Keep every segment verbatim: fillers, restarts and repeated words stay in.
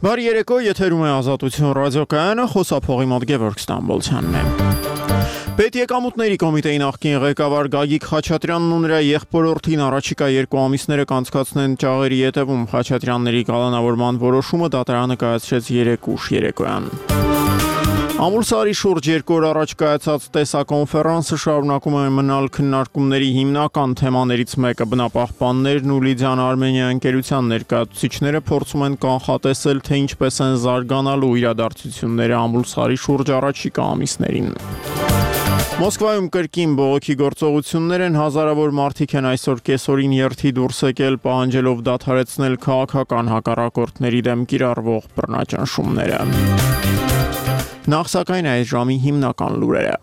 Բարի երեկո, եթերում է Ազատություն ռադիոկայանը, խոսափողի մոտ Գևորգ Ստամբոլցյանն է։ Պետեկամուտների կոմիտեի նախկին ղեկավար Գագիկ Խաչատրյանն ու նրա եղբորորդին առաջիկա երկու ամիսները կանցկացնեն ճաղերի ետևում։ Խաչատրյանների կալանավորման որոշումը դատարանը կայացրեց երեկ ուշ երեկոյան։ Ամուլսարի շուրջ երկու օր առաջ կայացած տեսակոնֆերանսը շարունակում է մնալ քննարկումների հիմնական թեմաներից մեկը։ Բնապահպաններն ու Լիդիան Արմենիա ընկերության ներկայացուցիչները փորձում են կանխատեսել, թե ինչպես են զարգանալու իրադարձությունները Ամուլսարի շուրջ առաջիկա ամիսներին։ Մոսկվայում կրկին բողոքի գործողություններ են, հազարավոր մարդիկ են այսօր կեսօրին երթի դուրս եկել, պահանջելով դադարեցնել քաղաքական հակառակորդների դեմ կիրառվող բռնաճնշումները։ Նախ սակայն այս ժամի հիմնական լուրերը։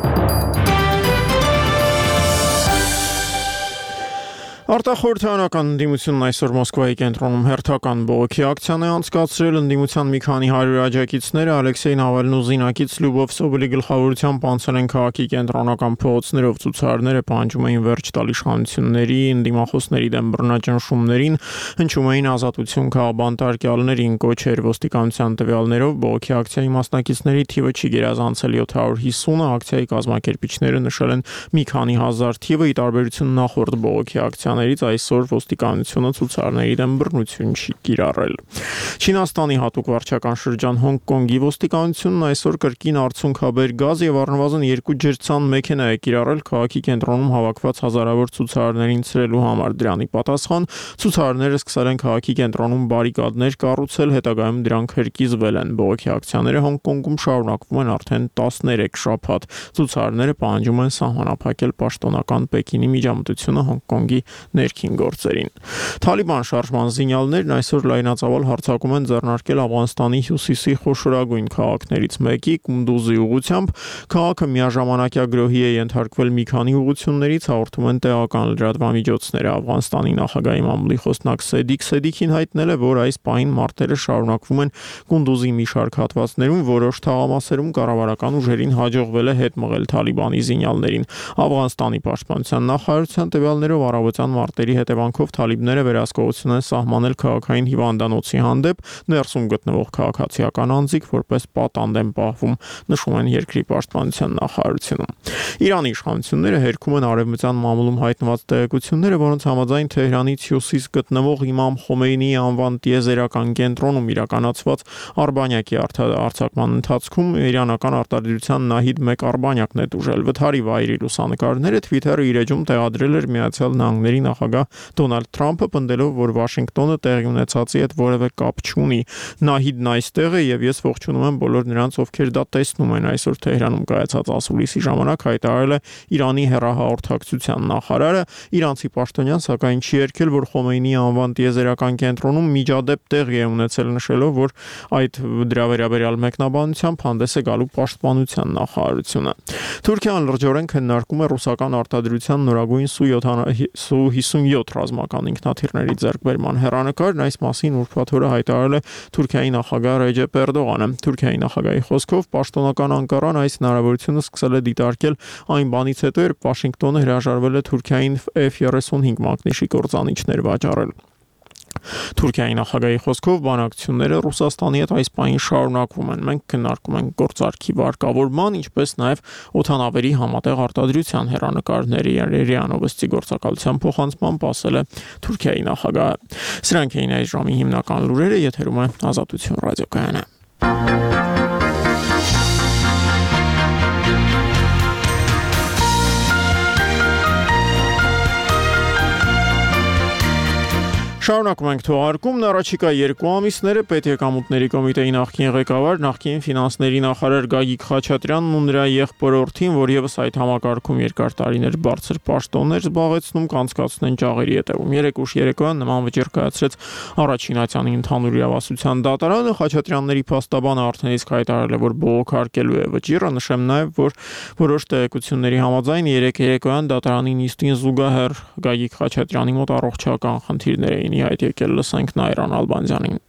Արտախորհրդարանական ընդդիմությունն այսօր Մոսկվայի կենտրոնում հերթական բողոքի ակցիան է անցկացրել։ Ընդդիմության մի քանի հարյուր աջակիցները Ալեքսեյ Նավալնու զինակից Լյուբով Սոբոլի գլխավորությամբ անցել են քաղաքի կենտրոնական փողոցներով, ցուցարարները պահանջում էին վերջ տալ իշխանությունների, ընդդիմախոսների դեմ բռնաճնշումներին, հնչում էին ազատություն քաղաքբանտարկյալներին, կոչեր ոստիկանության տվյալներով բողոքի ակցիայի մասնակիցների թիվը չի գերազանցել յոթ հարյուր հիսունը, ակցիայի կազմակերպիչները նշել են մի քանի հազար թիվը, ի տարբերություն նախորդ բողոքի ակցիաներից այսօր ոստիկանությունը ցուցարարների դեմ բռնություն չի կիրառել։ Չինաստանի հատուկ վարչական շրջան Հոնկոնգի ոստիկանությունն այսօր կրկին արցունքաբեր գազ եւ առնվազն երկու ջրցան մեքենա է կիրառել քաղաքի կենտրոնում հավաքված հազարավոր ցուցարարներին ցրելու համար։ Դրանի պատասխան ցուցարարները սկսել են քաղաքի կենտրոնում բարիկադներ կառուցել, հետագայում դրանք հրկիզվել են։ Բողոքի ակցիաները Հոնկոնգում շարունակվում են արդեն տասներեք շաբաթ։ Ցուցարարները պահանջում են սահմանափակել պաշտոնական Պեկինի միջամտությունը Հոնկոնգի ներքին գործերին։ Թալիբան շարժման զինյալներն այսօր լայնածավալ հարձակում են ձեռնարկել Աֆղանստանի հյուսիսի խոշորագույն քաղաքներից մեկի Կունդուզի ուղությամբ։ Քաղաքը միաժամանակյա գրոհի է ենթարկվել մի քանի ուղություններից, հաղորդում են տեղական լրատվամիջոցները։ Աֆղանստանի նախագահի մամուլի խոսնակ Սեդիկ Սեդիքին հայտնել է, որ այս պահին մարտերը շարունակվում են Կունդուզի մի շարք հատվածներում, որոշ թաղամասերում կառավարական ուժերին հաջողվել է հետ մղել Թալիբանի զինյալներին։ Աֆղանստանի պաշտպանության նախարարության տվյալներով առավոտյան մարտերի հետևանքով թալիբները վերահսկողություն են սահմանել քաղաքային հիվանդանոցի հանդեպ, ներսում գտնվող քաղաքացիական անձիկ որպես պատանդ են պահվում, նշում են երկրի պաշտպանության նախարարությունում։ Իրանի իշխանությունները հերքում են արևմտյան մամուլում հայտնված տեղեկությունները, որոնց համաձայն Թեհրանից հյուսիս գտնվող Իմամ Խոմեյնիի անվան տիեզերական կենտրոնում իրականացված արբանյակի արձակման ընթացքում իրանական արտադրության Նահիդ մեկ արբանյակն է տուժել։ Վթարի վայրի լուսանկարները Twitter-ը իր էջում տեղադրել էր Միացյալ Նահանգների նախագահ Դոնալդ Թրամփը, պնդելով, որ Վաշինգտոնը տեղի ունեցածի հետ որևէ կապ չունի։ Նահիդն այստեղ է եւ ես ողջունում եմ բոլոր նրանց, ովքեր դա տեսնում են։ Այսօր Թեհրանում կայացած ասուլիսի ժամանակ հայտարարել է Իրանի հեռահաղորդակցության նախարարը։ Իրանցի պաշտոնյան սակայն չի երգել, որ Խոմեյնիի անվան տիեզերական կենտրոնում միջադեպ տեղի է ունեցել, նշելով, որ այդ դրա վերաբերյալ մեկնաբանությամբ հանդես է գալու պաշտպանության նախարարությունը։ Թուրքիան լրջորեն քննարկում է ռուսական արտադրության նորագույն Սու հիսունյոթ ռազմական ինքնաթիռների ձեռքբերման հեռանկարն։ Այս մասին ուրբաթ օրը հայտարարել է Թուրքիայի նախագահ Ռեջեփ Էրդողանը։ Թուրքիայի նախագահի խոսքով պաշտոնական Անկարան այս հնարավորությունը սկսել է դիտարկել այն բանից հետո, երբ Վաշինգտոնը հրաժարվել է Թուրքիային F thirty-five մակնիշի կործանիչներ վաճառել։ Թուրքիայի նախագահի խոսքով բանակցությունները Ռուսաստանի հետ այս պահին շարունակվում են։ Մենք քննարկում ենք գործարքի վարկավորման, ինչպես նաև օդանավերի համատեղ արտադրության հեռանկարների Ռիանովստի գործակալության փոխանցմամբ, ասել է Թուրքիայի նախագահը։ Սրանք էին այս ժամի հիմնական լուրերը, եթերում է Ազատություն ռադիոկայանը։ Շարունակում ենք թողարկումն առաջիկա երկու ամիսները Պետեկամուտների կոմիտեի նախկին ղեկավար, նախկին ֆինանսների նախարար Գագիկ Խաչատրյանն ու նրա եղբորորդին, որ եւս այդ համակարգում երկար տարիներ բարձր պաշտոններ զբաղեցնում, կանցկացնեն ճաղերի ետևում։ Երեկ ուշ երեկոյան նման վճիռ կայացրեց առաջին ատյանի ընդհանուր իրավասության դատարանը։ Խաչատրյանների փաստաբանը արդեն իսկ հայտարարել է, որ բողոքարկելու է վճիռը։ Նշեմ նաեւ, որ որոշ տեղեկությունների համաձայն երեկ երեկոյան դատարանի նիստին զուգահեռ Գագիկ Խաչատրյանի մոտ առողջական խնդիրներ էին իհայտ եկել, լսենք Նայրան Ալբանդյանին։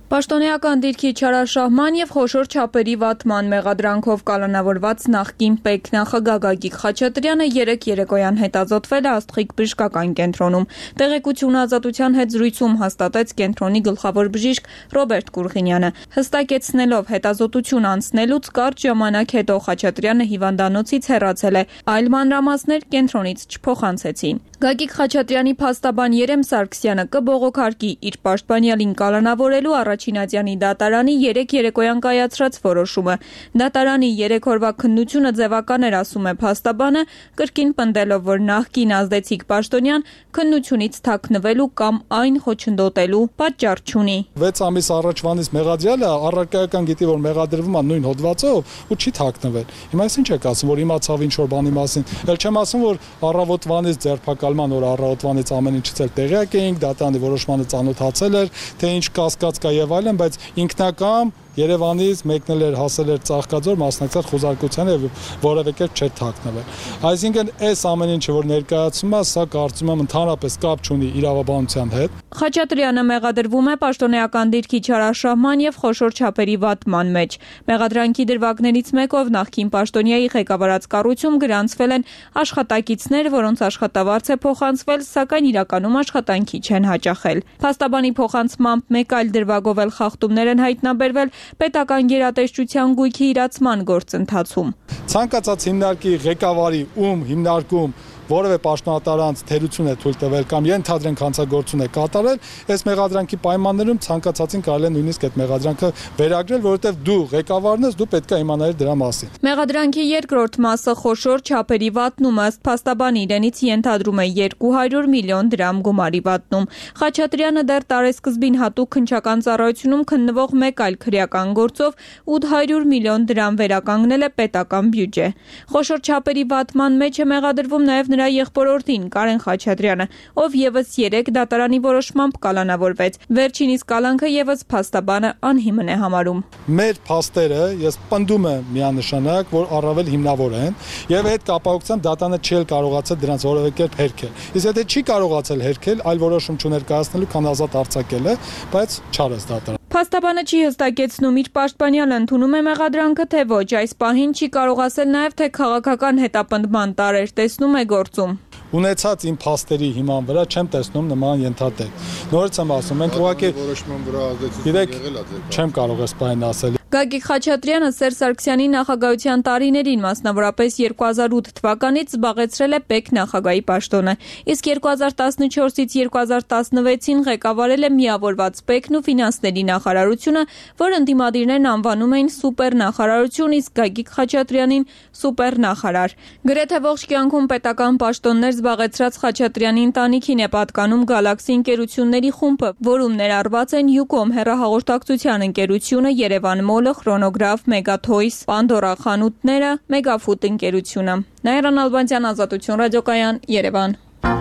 Պաշտոնեական դիրքի չարաշահման և խոշոր չափերի վատման մեղադրանքով կալանավորված նախկին ՊԵԿ նախագահ Գագիկ Խաչատրյանը երեկ երեկոյան հետազոտվել է Աստղիկ բժշկական կենտրոնում։ Տեղեկություն Ազատության հետ զրույցում հաստատեց կենտրոնի գլխավոր բժիշկ Ռոբերտ Կուրղինյանը։ Հստակեցնելով հետազոտություն անցնելուց կարճ ժամանակ հետո Խաչատրյանը հիվանդանոցից հեռացել է, այլ մանրամասներ կենտրոնից չփոխանցեցին։ Գագիկ Խաչատրյանի փաստաբան Երեմ Սարգսյանը կբողոքարկի իր պաշտպանյալին կալանավորելու Առաջինազյանի դատարանի երեկ երեկոյան կայացրած որոշումը։ Դատարանի երեք օրվա քննությունը ձևական էր, ասում է փաստաբանը, կրկին պնդելով, որ նախկին ազդեցիկ պաշտոնյան քննությունից թաքնվելու կամ այն խոչընդոտելու պատճառ չունի։ վեց ամիս առաջվանից մեղադրյալը առարկայական գիտի, որ մեղադրվում է նույն հոդվածով ու չի թաքնվել։ Հիմա ինչ եք ասում, որ իմացավ ինչ որ բանի մասին։ Էլ չեմ ասում, որ առավոտվանից ձերբակալման օր առավոտվանից ամեն ինչից էլ տեղյակ էինք, դատարանի որոշմանը ծանոթացել էր, թե ինչ կասկած կա եւ այլն, բայց ինքնակամ Երևանից մեկնել էր, հասել էր Ծաղկաձոր, մասնակցել խոզարկությանը եւ որևէ կերպ չէր թաքնվել։ Այսինքն այս ամեն ինչը որ ներկայացում է, սա կարծում եմ ընդհանրապես կապ չունի իրավաբանության հետ։ Խաչատրյանը մեղադրվում է պաշտոնեական դիրքի չարաշահման եւ խոշոր չափերի վատման մեջ։ Մեղադրանքի դրվագներից մեկով նախկին պաշտոնյայի ղեկավարած կառույցում գրանցվել են աշխատակիցներ, որոնց աշխատավարձ է փոխանցվել, սակայն իրականում աշխատանքի չեն հաճախել։ Փաստաբանի փոխանցմամբ մեկ այլ դրվագով էլ խախտումներ են հայտնաբերվել պետական գերատեսչության գույքի իրացման գործընթացում։ Ցանկացած հիմնարկի ղեկավարի ում հիմնարկում որևէ պաշտոնատարանց թերություն է թույլ տվել կամ ենթադրենք հանցագործություն է կատարել, այս մեղադրանքի պայմաններում ցանկացածին կարելի է նույնիսկ այդ մեղադրանքը վերագրել, որովհետև դու ղեկավարն ես, դու պետք է իմանայիր դրա մասին։ Մեղադրանքի երկրորդ մասը խոշոր չափերի վատնում ըստ փաստաբանի իրենից ենթադրում է երկու հարյուր միլիոն դրամ գումարի վատնում։ Խաչատրյանը դեռ տարեսկզբին հատուկ քննչական ծառայությունում քննվող մեկ այլ քրեական գործով ութ հարյուր միլիոն դրամ վերականգնել է պետական բյուջե։ Խոշոր չափերի վատման մեջ է մեղադրվում նաև նրա եղբորորդին Կարեն Խաչատրյանը, ով եւս երեք դատարանի որոշմամբ կալանավորվեց։ Վերջինիս կալանքը եւս փաստաբանը անհիմն է համարում։ Մեր փաստերը ես պնդում եմ միանշանակ, որ առավել հիմնավոր են եւ այդ կապակցությամբ դատարանը չի կարողացել դրանց որևէ կերպ հերքել։ Իսկ եթե չի կարողացել հերքել, այլ որոշում չներկայացնելու, քան ազատ արձակել է, բայց չարեց դատարանը։ Փաստաբանը չի հստակեցնում իր պաշտպանյալը ընդունում է մեղադրանքը, թե ոչ, այս պահին չի կարող ասել նաև, թե քաղաքական հետապնդման տարեր տեսնում է գործում։ Ունեցած իմ փաստերի հիման վրա չեմ տեսնում նման ենթատեքստ։ Նորից եմ ասում, մենք ուղղակի որոշման վրա ազդեցություն եղել է։ Չեմ կարող այս բանը ասել։ Գագիկ Խաչատրյանը Սերժ Սարգսյանի նախագահության տարիներին, մասնավորապես երկու հազար ութ թվականից զբաղեցրել է ՊԵԿ նախագահի պաշտոնը, իսկ երկու հազար տասնչորսից երկու հազար տասնվեցին ղեկավարել է միավորված ՊԵԿ-ն ու ֆինանսների նախարարությունը, որ ընդդիմադիրներն անվանում էին սուպեր նախարարություն, իսկ Գագիկ Խաչատրյանին սուպեր նախարար։ Գրեթե ողջ կյանքում պետական պաշտոններ զբաղեցրած Խաչատրյանի ընտանիքին է պատկանում Գալաքսի ընկերությունների խումբը, որում ներառված են Յուկոմ հեռահաղորդակցության ընկերությունը, Երևան Մոլը, Խրոնոգրաֆ, Մեգաթոյս, Պանդորա խանութները, Մեգաֆուդ ընկերությունը։ Նաիրա Նալբանդյան, Ազատություն ռադիոկայան, Երևան։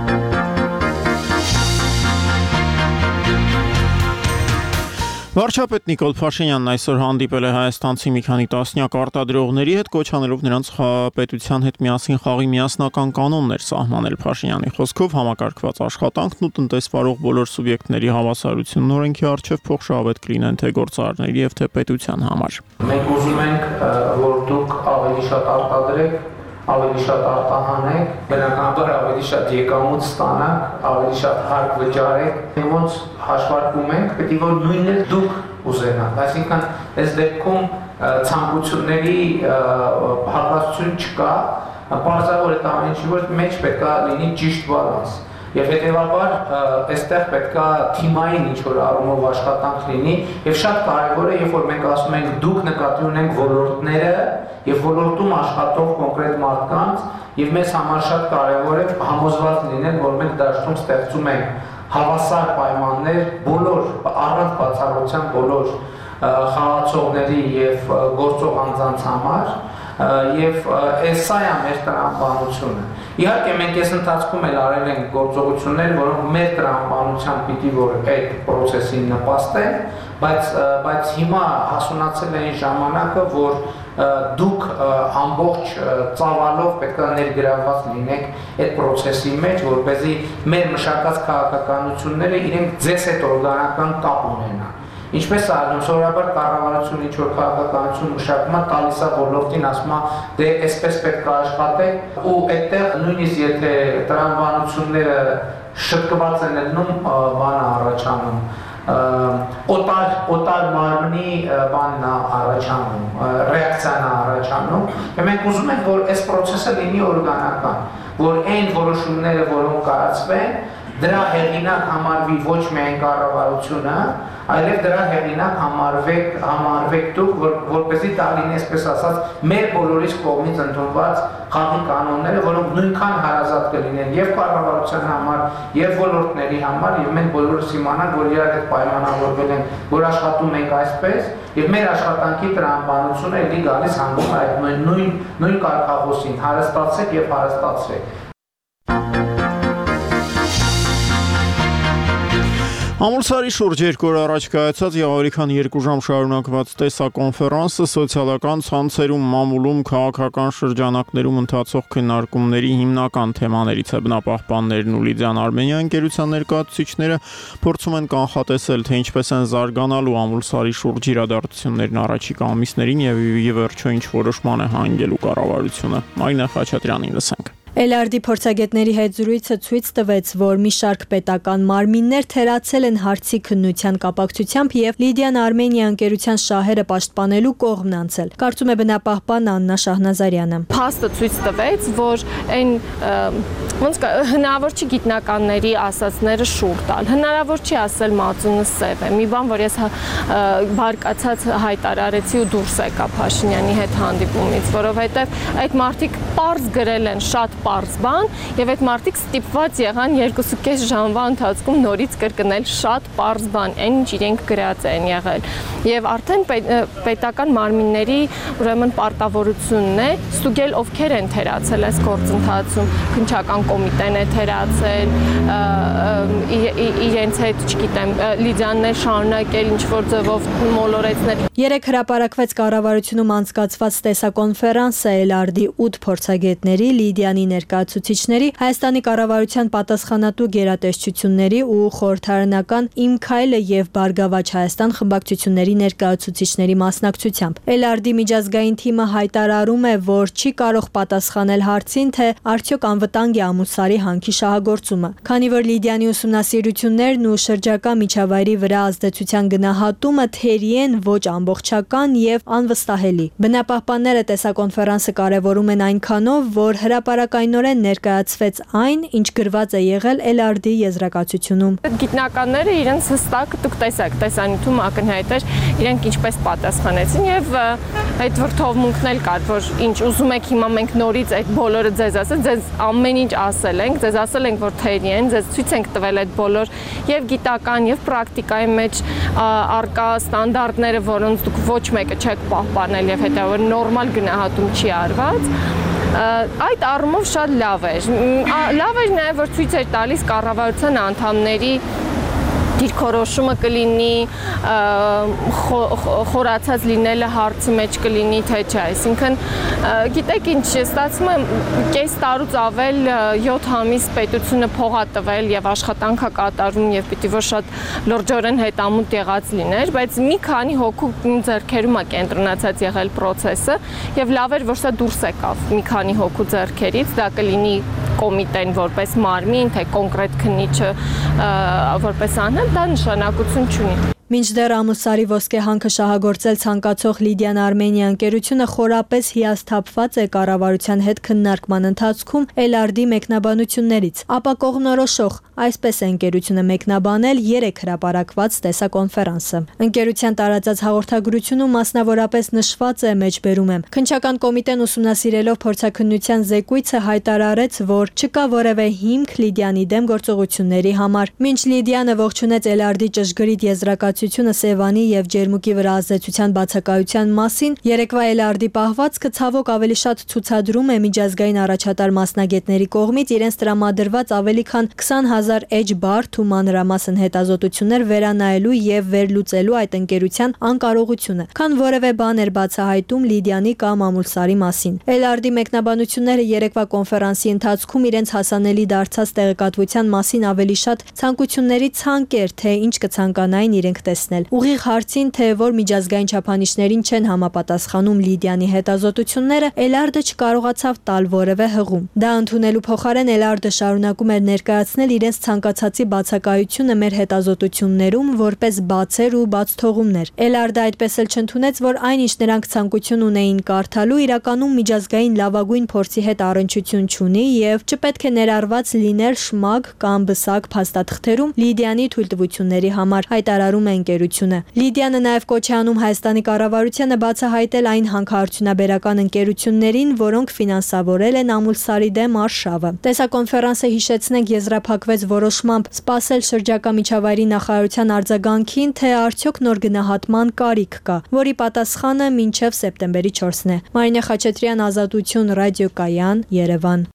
Վարչապետ Նիկոլ Փաշինյանն այսօր հանդիպել է հայաստանցի մի քանի տասնյակ արտադրողների հետ, կոչ անելով նրանց պետության հետ միասին խաղի միասնական կանոններ սահմանել։ Փաշինյանի խոսքով համակարգված աշխատանքն ու տնտեսվարող բոլոր սուբյեկտների հավասարությունն օրենքի առջև փոխշահավետ կլինեն թե գործարարների եւ թե պետության համար։ Մենք ուզում ենք, որ դուք ավելի շատ արտադրեք, ավելի շատ արտահանեք, բնականաբար ավելի շատ եկամուտ ստանաք, ավելի շատ հարկ վճարեք։ Ոնց հաշվարկում ենք, պետք է որ նույնն էլ դուք ուզենաք, այսինքն այս դեպքում ցանկությունների հակասություն չկա, պարզավոր է ամեն ինչի որ մեջ պետք է լինի ճիշտ բալանս։ Եվ հետևաբար այստեղ պետք է թիմային ինչ-որ առումով աշխատանք լինի եւ շատ կարեւոր է, երբ որ մենք ասում ենք դուք նկատի ունենք ոլորտները եւ ոլորտում աշխատող կոնկրետ մարդկանց եւ մեզ համար շատ կարեւոր է համոզված լինել, որ մենք դաշտում ստեղծում ենք հավասար պայմաններ բոլոր առանց բացառության բոլոր խաղացողների եւ գործող անձանց համար եւ սա է մեր տրամաբանությունը։ Իհարկե մենք այս ընթացքում էլ արել ենք գործողություններ, որոնք մեր տրամաբանությամբ պիտի որ այդ process-ին նպաստեն, բայց բայց հիմա հասունացել է այն ժամանակը, որ դուք ամբողջ ծավալով պետք է ներգրավված լինեք այդ process-ի մեջ, որպեսզի մեր մշակած քաղաքականությունները իրենք ձեզ հետ օրգանական կապ ունենան։ Ինչպես ալնում, սովորաբար կառավարությունը ինչ որ քաղաքականություն մշակում է, տալիս է ոլորտին, ասում է, դե այսպես պետք է աշխատեք, ու այդտեղ նույնիսկ եթե տրամաբանությունները շտկված են ելնում, բանը առաջանում, օտար օտար մարմնի բանն է առաջանում, ռեակցիան է առաջանում, եւ մենք ուզում ենք, որ այս process-ը լինի օրգանական, որ այն որոշումները, որոնք կայացվեն, դրա հեղինակ համարվի ոչ միայն կառավարությունը, այլև դրա հեղինակ համարվեք համարվեք դուք, որ որպեսզի դա լինի, այսպես ասած, մեր բոլորիս կողմից ընդունված խաղի կանոնները, որոնք նույնքան հարազատ կլինեն եւ կառավարության համար, եւ ոլորտների համար, եւ մենք բոլորս իմանանք, որ իրար հետ պայմանավորվել են, որ աշխատում ենք այսպես, եւ մեր աշխատանքի տրամաբանությունը էլի գալիս հանգում այդ նույն նույն կարգախոսին, հարստացեք եւ հարստացրեք։ Ամուլսարի շուրջ երկու օր առաջ կայացած եւ ավելի քան երկու ժամ շարունակված տեսակոնֆերանսը սոցիալական ցանցերում, մամուլում, քաղաքական շրջանակներում ընթացող քննարկումների հիմնական թեմաներից է։ Բնապահպաններն ու Լիդիան Արմենիա ընկերության ներկայացուցիչները փորձում են կանխատեսել, թե ինչպես են զարգանալու Ամուլսարի շուրջ իրադարձություններն առաջիկա ամիսներին եւ ի վերջո ինչ որոշման է հանգելու կառավարությունը։ Մարինա Խաչատրյանին լսենք։ Էլարդի փորձագետների հետ զրույցը ցույց տվեց, որ մի շարք պետական մարմիններ թերացել են հարցի քննության կապակցությամբ եւ Լիդիան Արմենիա ընկերության շահերը պաշտպանելու կողմն անցել։ Կարծում է բնապահպան Աննա Շահնազարյանը։ Փաստը ցույց տվեց, որ այն ոնց հնարավոր չի գիտնականների ասածները շուռ տալ։ Հնարավոր չի ասել մածունը սև է։ Մի բան, որ ես բարկացած հայտարարեցի ու դուրս եկա Փաշինյանի հետ հանդիպումից, որովհետեւ այդ մարդիկ պարզ գրել են շատ պարզ բան եւ այդ մարդիկ ստիպված եղան երկու կես ժամվա ընթացքում նորից կրկնել շատ պարզ բան, այն ինչ իրենք գրած են եղել։ Եվ արդեն պետական մարմինների ուրեմն պարտավորությունն է ստուգել ովքեր են թերացել այս գործընթացում, քննչական կոմիտեն է թերացել, իրենց հետ, չգիտեմ, լիդիաններ շարունակել ինչ որ ձևով մոլորեցնել։ Երեք հրապարակվեց կառավարությունում անցկացված տեսակոնֆերանսը Էլարդի ութ փորձագետների, Լիդիանի ներկայացուցիչների, Հայաստանի կառավարության պատասխանատու գերատեսչությունների ու խորհրդարանական Իմ քայլը եւ Բարգավաճ Հայաստան խմբակցությունների ներկայացուցիչների մասնակցությամբ։ Էլարդի միջազգային թիմը հայտարարում է, որ չի կարող պատասխանել հարցին, թե արդյոք անվտանգ է Ամուլսարի հանքի շահագործումը, քանի որ Լիդիանի ուսումնասիրություններն ու շրջակա միջավայրի վրա ազդեցության գնահատումը թերի են ոչ ամբողջական եւ անվստահելի։ Բնապահպանները տեսակոնֆերանսը կարևորում են այնքանով, որ հրապարակայնորեն ներկայացվեց այն, ինչ գրված է եղել Էլարդի եզրակացությունում։ Գիտնականները իրենց հստակ դուք տեսեք, տեսանյութում ակնհայտ էր իրենք ինչպես պատասխանեցին եւ այդ վրթովմունքն էլ կար, որ ինչ ուզում եք հիմա մենք նորից այդ բոլորը ձեզ ասել, ձեզ ամեն ինչ ասել ենք, ձեզ ասել ենք, որ թերի են, ձեզ ցույց ենք տվել այդ բոլոր եւ գիտական եւ պրակտիկայի մեջ արկա ստանդարտները, որոնց դուք ոչ մեկը չեք պահպանել եւ հետեւաբար նորմալ գնահատում չի արված։ Այդ առումով շատ լավ էր։ Լավ էր նաեւ, որ ցույց էր տալիս կառավարության անդամների դիրքորոշումը կլինի, խորացած լինելը հարցի մեջ կլինի, թե չէ, այսինքն գիտեք ինչ, ստացվում է կես տարուց ավել յոթ ամիս պետությունը փող է տվել եւ աշխատանք է կատարում եւ պիտի որ շատ լրջորեն հետամուտ եղած լիներ, բայց մի քանի հոգու ձեռքերում է կենտրոնացած եղել process-ը եւ լավ էր, որ սա դուրս եկավ մի քանի հոգու ձեռքերից, դա կլինի կոմիտեն որպես մարմին, թե կոնկրետ քննիչը որպես անհատ, դա նշանակություն չունի։ Մինչդեռ Ամուլսարի ոսկե հանքը շահագործել ցանկացող Լիդիան Արմենիա ընկերությունը խորապես հիասթափված է կառավարության հետ քննարկման ընթացքում Էլարդի մեկնաբանություններից։ Ապա կողմնորոշող, այսպես է ընկերությունը մեկնաբանել երեք հրապարակված տեսակոնֆերանսը։ Ընկերության տարածած հաղորդագրությունում մասնավորապես նշված է մեջբերում եմ. Քննչական կոմիտեն ուսումնասիրելով փորձաքննության զեկույցը հայտարարեց, որ չկա որևէ հիմք Լիդիանի դեմ գործողությունների համար։ Մինչ Լիդիանը ողջունեց Էլարդի ճշգրիտ եզրակացությունը Սևանի եւ Ջերմուկի վրա ազդեցության բացակայության մասին, երեկվա Էլարդի պահվածքը ցավոք ավելի շատ ցուցադրում է միջազգային առաջատար մասնագետների կողմից իրենց տրամադրված ավելի քան քսան հազար էջ բարդ ու մանրամասն հետազոտություններ վերանայելու եւ վերլուծելու այդ ընկերության անկարողությունը, քան որևէ բան էր բացահայտում Լիդիանի կամ Ամուլսարի մասին։ Էլարդի մեկնաբանությունները երեկվա կոնֆերանսի ընթացքում իրենց հասանելի դարձած տեղեկատվության մասին ավելի շատ ցանկությունների ցանկ էր, թե ինչ կցանկանային իրենք տեսնել։ Ուղիղ հարցին, թե որ միջազգային չափանիշներին չեն համապատասխանում Լիդիանի հետազոտությունները, Էլարդը չկարողացավ տալ որևէ հղում։ Դա ընդունելու փոխարեն Էլարդը շարունակում էր ներկայացնել իրենց ցանկացածի բացակայությունը մեր հետազոտություններում որպես բացեր ու բացթողումներ։ Էլարդը այդպես էլ չընդունեց, որ այն ինչ նրանք ցանկություն ունեին կարդալու, իրականում միջազգային լավագույն փորձի հետ առնչություն չունի եւ չպետք է ներառված լիներ շմագ կամ բսակ փաստաթղթերում Լիդիանի թույլտվությունների համար, հայտարարում է ընկերությունը։ Լիդիանը նաեւ կոչ է անում Հայաստանի կառավարությանը բացահայտել այն հանքարդյունաբերական ընկերություններին, որոնք ֆինանսավորել են Ամուլսարի դեմ արշավը։ Տեսակոնֆերանսը, հիշեցնենք, եզրափակվեց որոշմամբ սպասել շրջակա միջավայրի նախարարության արձագանքին, թե արդյոք նոր գնահատման կարիք կա, որի պատասխանը մինչև սեպտեմբերի չորսն է։ Մարինե Խաչատրյան, Ազատություն, Ռադիոկայան, Երևան։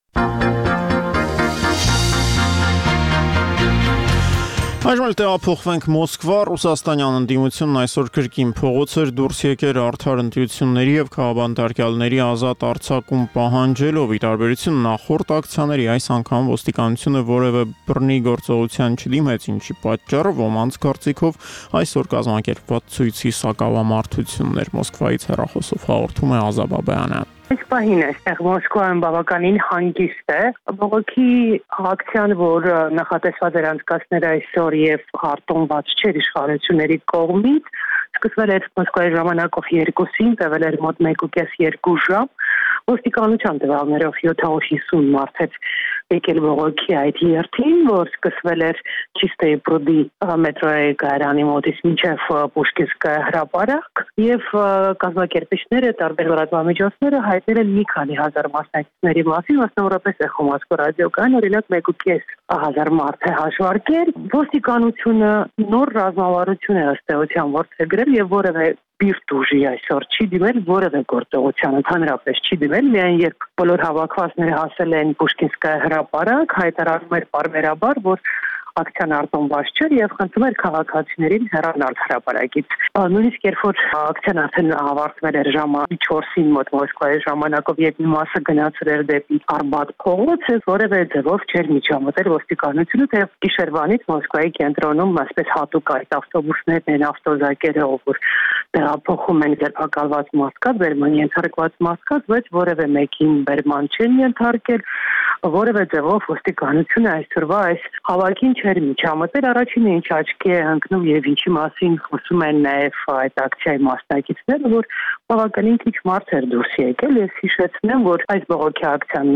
Այժմ էլ տեղափոխվենք Մոսկվա։ Ռուսաստանյան ընդդիմությունն այսօր կրկին փողոց էր դուրս եկել արդար ընտրությունների եւ քաղաքաբանտարկյալների ազատ արձակում պահանջելով։ Ի տարբերություն նախորդ ակցիաների, այս անգամ ոստիկանությունը որևէ բռնի գործողության չդիմեց, ինչի պատճառը ոմանց կարծիքով այսօր կազմակերպված ցույցի սակավամարտություններ։ Մոսկվայից հեռախոսով հաղորդում է Ազա Բաբայանը։ Այս պահին այստեղ Մոսկվայում բավականին հանգիստ է։ Բողոքի ակցիան, որ նախատեսված էր անցկացնել այսօր եւ արտոնված չէր իշխանությունների կողմից, սկսվել էր Մոսկվայի ժամանակով երկուսին, տևել էր մոտ մեկուկես-երկու ժամ։ Ոստիկանության տվյալներով յոթ հիսուն մարդ էր եկել բողոքի այդ երթին, որ սկսվել էր Չիստեի պրուդի մետրոյի կայարանի մոտից մինչև Պուշկինսկայա հրապարակ եւ կազմակերպիչները տարբեր լրատվամիջոցները հայտնել են մի քանի հազար մասնակիցների մասին, մասնավորապես Էխո Մոսկվա ռադիոկայան, օրինակ մեկուկես հազար մարդ է հաշվարկել։ Ոստիկանությունը նոր ռազմավարություն է ըստ էության որդեգրել եւ որևէ բիրտ ուժի այսօր չի դիմել որևէ գործողության, ընդհանրապես չի դիմել, միայն երբ բոլոր հավաքվածները հասել են Պուշկինսկայա հրապարակ, հայտարարում էր պարբերաբար, որ ակցիան արտոնված չէր եւ խնդրում էր քաղաքացիներին հեռանալ հրապարակից։ Նույնիսկ երբ որ ակցիան արդեն ավարտվել էր ժամը չորսին մոտ Մոսկվայի ժամանակով, երբ մի մասը գնացել էր դեպի Արբատ փողոց, որևէ ձևով չէր միջամտել ոստիկանությունը, թե գիշերվանից Մոսկվայի կենտրոնում այսպես հատուկ այդ ավտոբուսներն են, ավտոզակերը, որ տեղափոխում են ձերբակալված մարդկանց, բերման ենթարկված մարդկանց, բայց որևէ մեկին բերման չեն ենթարկել, որևէ ձևով ոստիկանությունը այսօրվա այս հավաքին չէր միջամտել։ Առաջինը ինչ աչքի է ընկնում եւ ինչի մասին խոսում են նաեւ այդ ակցիայի մասնակիցները, որ բավականին քիչ մարդ էր դուրս եկել։ Ես հիշեցնեմ, որ այս բողոքի ակցիան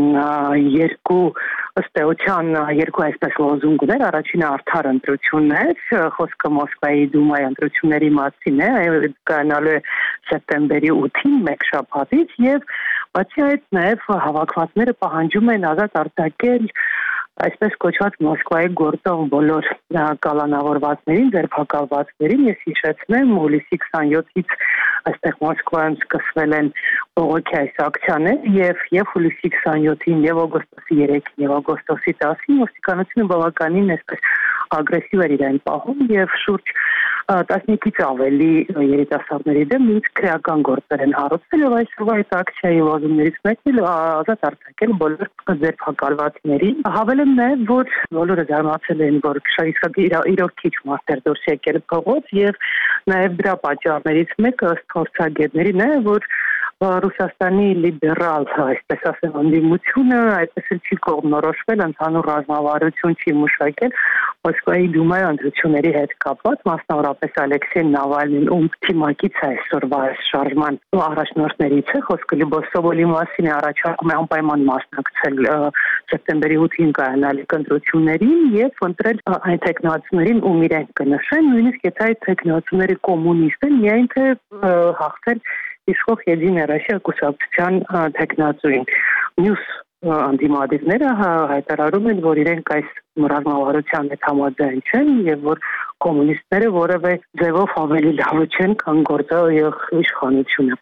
երկու ըստ էության երկու այսպես լոզունգ ուներ։ Առաջինը արդար ընտրություններ, խոսքը Մոսկվայի դումայի ընտրությունների մասին է, կայանալու է սեպտեմբերի ութին, մեկ շաբաթից, եւ բացի այդ նաեւ հավաքվածները պահանջում են ազատ արձակել այսպես կոչված Մոսկվայի գործող բոլոր կալանավորվածներին, ձերբակալվածներին։ Ես հիշեցնեմ, հուլիսի քսանյոթից այստեղ Մոսկվայում սկսվել են բողոքի այս ակցիաներ եւ եւ հուլիսի քսանյոթին եւ օգոստոսի երեքին եւ օգոստոսի տասին ոստիկանությունը բավականին այսպես ագրեսիվ էր իրեն պահում եւ շուրջ տասնյոթից ավելի երիտասարդների դեմ նույնիսկ քրեական գործեր են հարուցել եւ այսօրվա այդ ակցիայի լոզունգներից մեկն էլ ազատ արձակել բոլոր ձերբակալվածներին։ Հավելեմ նաեւ, որ բոլորը զարմացել են, որ իրոք քիչ մարդ էր դուրս եկել փողոց եւ նաեւ դրա պատճառներից մեկը ըստ փորձագետների նա է, որ Ռուսաստանի լիբերալ, այսպես ասեմ, ընդդիմությունը այդպես էլ չի կողմնորոշվել, ընդհանուր ռազմավարություն չի մշակել Մոսկվայի դումայի ընտրությունների հետ կապված, մասնավորապես Ալեքսեյ Նավալնին, ում թիմակից է այսօրվա այս շարժման առաջնորդներից է, խոսքը Լիբոսովոլի մասին է, առաջարկում է անպայման մասնակցել սեպտեմբերի ութին կայանալիք ընտրություններին եւ ընտրել այն տեխնացիներին, ում իրենք կնշեն, նույնիսկ եթե այդ տեխնացիները կոմունիստ են, միայն թե հաղթել իշխող Եդինա Ռոսիա կուսակցության տեխնացուին։ Մյուս անդիմադիրները հայտարարում են, որ իրենք այս ռազմավարության հետ համաձայն չեն եւ որ կոմունիստները որևէ ձևով ավելի լավ չեն, քան գործող իշխանությունը։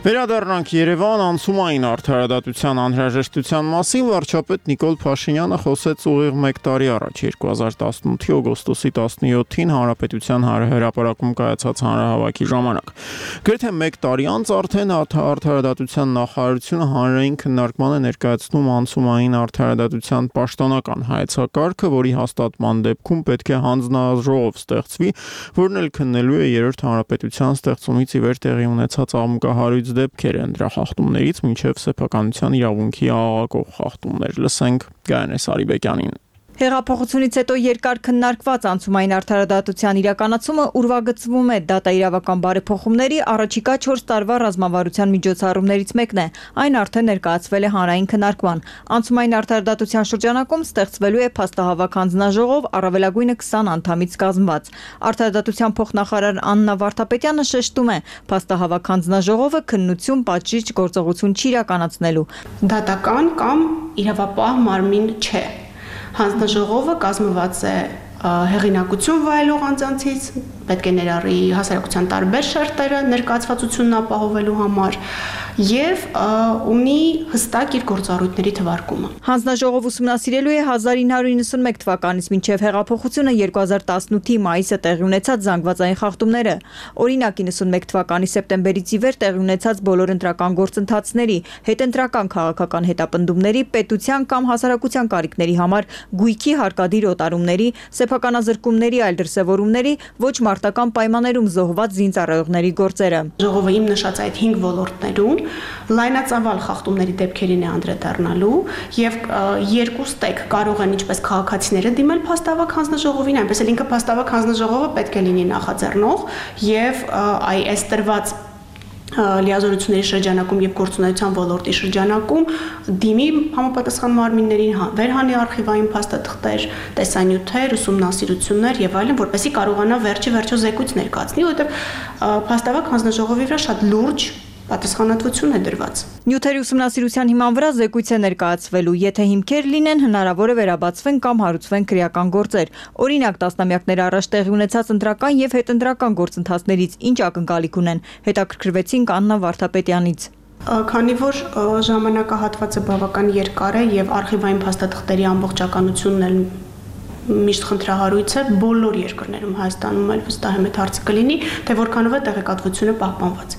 Վերադառնանք Երևան, անցումային արդարադատության անհրաժեշտության մասին վարչապետ Նիկոլ Փաշինյանը խոսեց ուղիղ մեկ տարի առաջ երկու հազար տասնութի օգոստոսի տասնյոթին Հանրապետության հրապարակում կայացած հանրահավաքի ժամանակ։ Գրեթե մեկ տարի անց արդեն արդարադատության նախարարությունը հանրային քննարկման է ներկայացնում անցումային արդարադատության պաշտոնական հայեցակարգը, որի հաստատման դեպքում պետք է հանձնաժողով ստեղծվի, որն էլ քննելու է երրորդ հանրապետության ստեղծումից ի վեր տեղի ունեցած աղմուկահարույց դեպքեր են դրա խախտումներից մինչև սեփականության իրավունքի աղաղակող խախտումներ։ Լսենք Գայանե Սարիբեկյանին։ Հեղափոխությունից հետո երկար քննարկված անցումային արդարադատության իրականացումը ուրվագծվում է դատաիրավական բարեփոխումների առաջիկա չորս տարվա ռազմավարության միջոցառումներից մեկն է։ Այն արդեն ներկայացվել է հանրային քննարկման։ Անցումային արդարադատության շրջանակում ստեղծվելու է փաստահավաք հանձնաժողով առավելագույնը քսան անդամից կազմված։ Արդարադատության փոխնախարար Աննա Վարդապետյանը շեշտում է, փաստահավաք հանձնաժողովը քննություն, պատժիչ գործողություն չի իրականացնելու։ Դատական կամ իրավապահ մարմին չէ։ Հանձնաժողովը կազմված է հեղինակություն վայելող անձանցից, պետք է ներառի հասարակության տարբեր շերտերը ներկայացվածությունն ապահովելու համար եւ ունի հստակ իր գործառույթների թվարկումը։ Հանձնաժողով ուսումնասիրելու է հազար ինը հարյուր իննսունմեկ թվականից մինչև հեղափոխությունը երկու հազար տասնութի մայիսը տեղի ունեցած զանգվածային խախտումները, օրինակ իննսունմեկ թվականի սեպտեմբերից ի վեր տեղի ունեցած բոլոր ընտրական գործընթացների, հետընտրական քաղաքական հետապնդումների, պետության կամ հասարակության կարիքների համար գույքի հարկադիր օտարումների, սեփականազրկումների այլ դրսևորումների, ոչ մարտական պայմաններում զոհված զինծառայողների գործերը։ Ժողովը իմ նշած այդ հինգ ոլորտներում լայնածավալ խախտումների դեպքերին է անդրադառնալու եւ երկու ստեկ կարող են ինչպես քաղաքացիները դիմել փաստավակ հանձնաժողովին, այնպես էլ ինքը փաստավակ հանձնաժողովը պետք է լինի նախաձեռնող եւ այ այս տրված լիազորությունների շրջանակում եւ գործունեության ոլորտի շրջանակում դիմի համապատասխան մարմիններին վերհանի արխիվային փաստաթղթեր, տեսանյութեր, ուսումնասիրություններ եւ այլն, որպեսզի կարողանա վերջի վերջո զեկույց ներկայացնի, որովհետեւ փաստավակ հանձնաժողովի վրա շատ լուրջ պատասխանատվություն է դրված։ Նյութերի ուսումնասիրության հիման վրա զեկույց է ներկայացվելու, եթե հիմքեր լինեն, հնարավոր է վերաբացվեն կամ հարուցվեն քրեական գործեր։ Օրինակ, տասնամյակներ առաջ տեղի ունեցած ընտրական եւ հետընտրական գործընթացներից ինչ ակնկալիք ունեն, հետաքրքրվեցինք Աննա Վարդապետյանից։ Քանի որ ժամանակահատվածը բավական երկար է եւ արխիվային փաստաթղթերի ամբողջականությունն էլ միշտ խնդրահարույց է բոլոր երկրներում, Հայաստանում էլ վստահ եմ այդ հարցը կլինի, թե որքանով է տեղեկատվությունը պահպանված։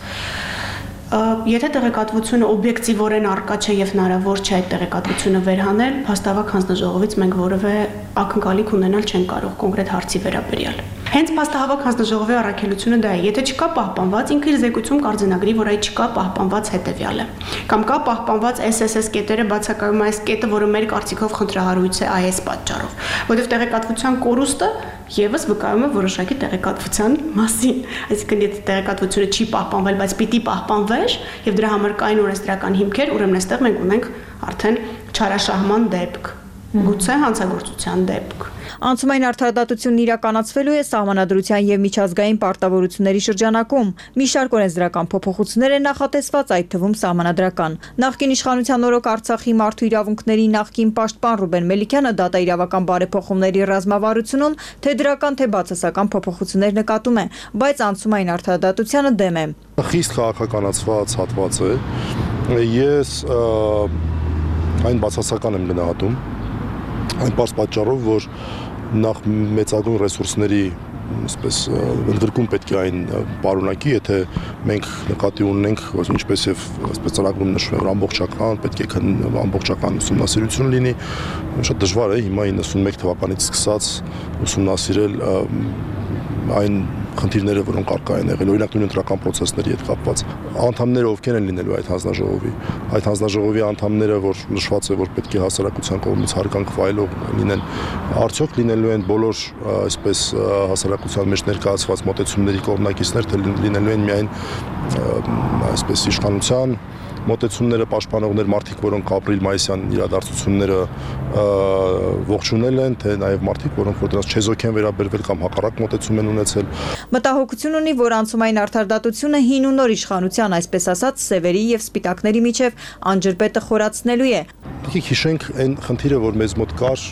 Եթե տեղեկատվությունը օբյեկտիվորեն առկա չէ եւ հնարավոր չէ այդ տեղեկատվությունը վերհանել, փաստավակ հանձնաժողովից մենք որևէ ակնկալիք ունենալ չենք կարող կոնկրետ հարցի վերաբերյալ։ Հենց փաստահավաք հանձնաժողովի առաքելությունը դա է, եթե չկա պահպանված, ինքը իր զեկույցում կարձանագրի, որ այդ չկա պահպանված հետեւյալը։ Կամ կա պահպանված էս էս էս կետերը բացակայում այս կետը, որը մեր կարծիքով խնդրահարույց է այս պատճառով, որովհետեւ տեղեկատվության կորուստը եւս վկայում է որոշակի տեղեկատվության մասին։ Այսինքն եթե տեղեկատվությունը չի պահպանվել, բայց պիտի պահպանվեր եւ դրա համար կային օրենսդրական հիմքեր, ուրեմն այստեղ մենք ունենք արդեն չարաշահման դեպք, գուցե հանցագործության դեպք։ Անցումային արդարադատությունն իրականացվելու է սահմանադրության եւ միջազգային պարտավորությունների շրջանակում։ Մի շարք օրենսդրական փոփոխություններ են նախատեսված, այդ թվում սահմանադրական։ Նախկին իշխանության օրոք Արցախի մարդու իրավունքների նախկին պաշտպան Ռուբեն Մելիքյանը դատաիրավական բարեփոխումների ռազմավարությունում թե դրական, թե բացասական փոփոխություններ նկատում է, բայց անցումային արդարադատությանը դեմ է։ Խիստ քաղաքականացված հատված է։ Ես այն բացասական եմ գնահատում։ Այն պարզ պատճառով, որ նախ մեծագույն ռեսուրսների այսպես ընդգրկում պետք է այն պարունակի, եթե մենք նկատի ունենք, ինչպես եւ այսպես ծրագրում նշվում է, ամբողջական, պետք է ամբողջական ուսումնասիրություն լինի, շատ դժվար է հիմա իննսունմեկ թվականից սկսած ուսումնասիրել այն խնդիրները, որոնք առկա են եղել, օրինակ նույն ընտրական process-ների հետ կապված։ Անդամները ովքեր են լինելու այդ հանձնաժողովի, այդ հանձնաժողովի անդամները, որ նշված է, որ պետք է հասարակության կողմից հարգանք վայելող լինեն, արդյոք լինելու են բոլոր այսպես հասարակության մեջ ներկայացված մոտեցումների կողմնակիցներ, թե լինելու են միայն այսպես իշխանության մոտեցումները պաշտպանողներ, մարդիկ, որոնք ապրիլ-մայիսյան իրադարձությունները ողջունել են, թե նաև մարդիկ, որոնք որ դրանց չեզոք են վերաբերվել կամ հակառակ մոտեցում են ունեցել։ Մտահոգություն ունի, որ անցումային արդարադատությունը հին ու նոր իշխանության, այսպես ասած, սևերի եւ սպիտակների միջև անջրպետը խորացնելու է։ Դուք հիշենք այն խնդիրը, որ մեզ մոտ կար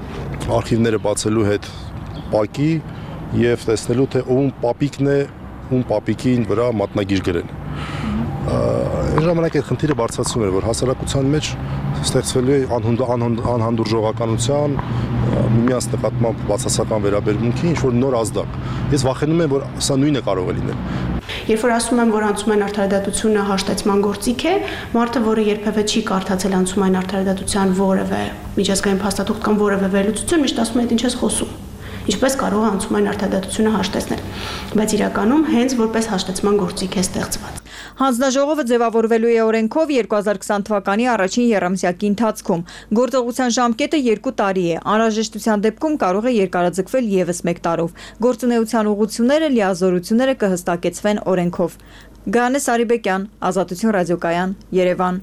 արխիվները բացելու հետ պակի եւ տեսնելու, թե ում պապիկն է, ում պապիկին վրա մատնագիր գրել։ Այն ժամանակ այդ խնդիրը բարձրացում էր, որ հասարակության մեջ ստեղծվելու է անհանդուրժողականության, միմյանց նկատմամբ բացասական վերաբերմունքի ինչ-որ նոր ազդակ։ Ես վախենում եմ, որ սա նույնը կարող է լինել։ Երբ որ ասում եմ, որ անցումային արդարադատությունը հաշտեցման գործիք է, մարդը, որը երբևէ չի կարդացել անցումային արդարադատության որևէ միջազգային փաստաթուղթ կամ որևէ վերլուծություն, միշտ ասում է, այդ ինչ ես խոսում։ Ինչպես կարող է անցումային արդարադատությունը հաշտեցնել, բայց իրականում հենց որպես հաշտեցման գործիք է ստեղծված։ Հանձնաժողովը ձևավորվելու է օրենքով երկու հազար քսան թվականի առաջին եռամսյակի ընթացքում։ Գործողության ժամկետը երկու տարի է, անհրաժեշտության դեպքում կարող է երկարաձգվել ևս մեկ տարով։ Գործունեության ուղղությունները, լիազորությունները կհստակեցվեն օրենքով։ Գայանե Սարիբեկյան, Ազատություն ռադիոկայան, Երևան։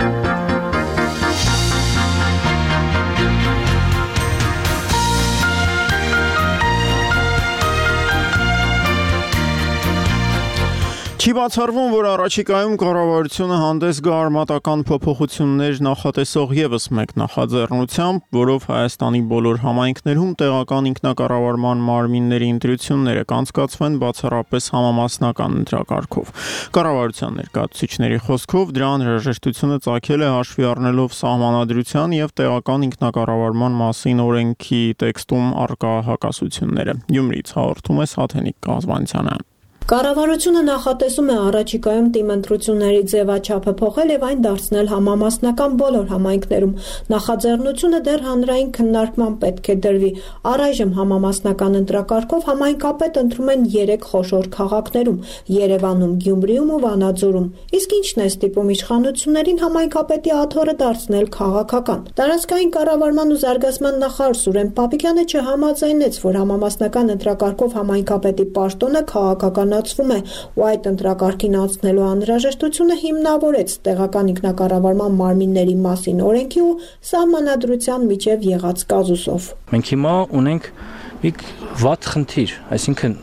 Չի բացառվում, որ առաջիկայում կառավարությունը հանդես գա արմատական փոփոխություններ նախատեսող ևս մեկ նախաձեռնությամբ, որով Հայաստանի բոլոր համայնքներում տեղական ինքնակառավարման մարմինների ընտրությունները կանցկացվեն բացառապես համամասնական ընտրակարգով։ Կառավարության ներկայացուցիչների խոսքով դրա անհրաժեշտությունը ծագել է հաշվի առնելով Սահմանադրության և տեղական ինքնակառավարման մասին օրենքի տեքստում առկա հակասությունները։ Գյումրիից հաղորդում է Սաթենիկ Կազմանցյանը։ Կառավարությունը նախատեսում է առաջիկայում թիմ ընտրությունների ձևաչափը փոխել եւ այն դարձնել համամասնական բոլոր համայնքներում։ Նախաձեռնությունը դեռ հանրային քննարկման պետք է դրվի։ Առայժմ համամասնական ընտրակարգով համայնքապետ ընտրում են երեք խոշոր քաղաքներում՝ Երևանում, Գյումրիում ու Վանաձորում։ Իսկ ինչն է ստիպում իշխանություններին համայնքապետի աթոռը դարձնել քաղաքական։ Տարածքային կառավարման ու զարգացման նախարար Սուրեն Պապիկյանը չհամաձայնեց, որ համամասնական ընտրակարգով համայնքապետի պաշտոնը քաղաքական ու այդ ընտրակարգին անցնելու անհրաժեշտությունը հիմնավորեց տեղական ինքնակառավարման մարմինների մասին օրենքի ու Սահմանադրության միջև եղած կազուսով։ Մենք հիմա ունենք մի վատ խնդիր, այսինքն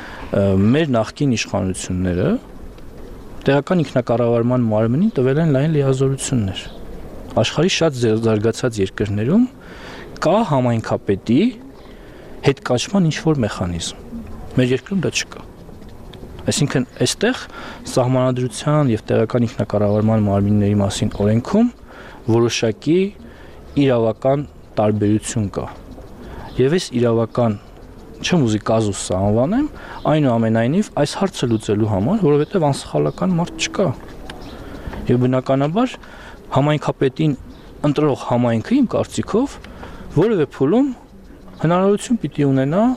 մեր նախկին իշխանությունները տեղական ինքնակառավարման մարմնին տվել են լայն լիազորություններ։ Աշխարհի շատ զարգացած երկրներում կա համայնքապետի հետկաչման ինչ-որ մեխանիզմ։ Մեր երկրում դա չկա։ Այսինքն, այստեղ Սահմանադրության և տեղական ինքնակառավարման մարմինների մասին օրենքում որոշակի իրավական տարբերություն կա։ Եվ այս իրավական, չեմ ուզի կազուս սա անվանեմ, այնուամենայնիվ այս հարցը լուծելու համար, որովհետև անսխալական մարդ չկա։ Եվ բնականաբար համայնքապետին ընտրող համայնքը իմ կարծիքով որևէ փուլում հնարավորություն պիտի ունենա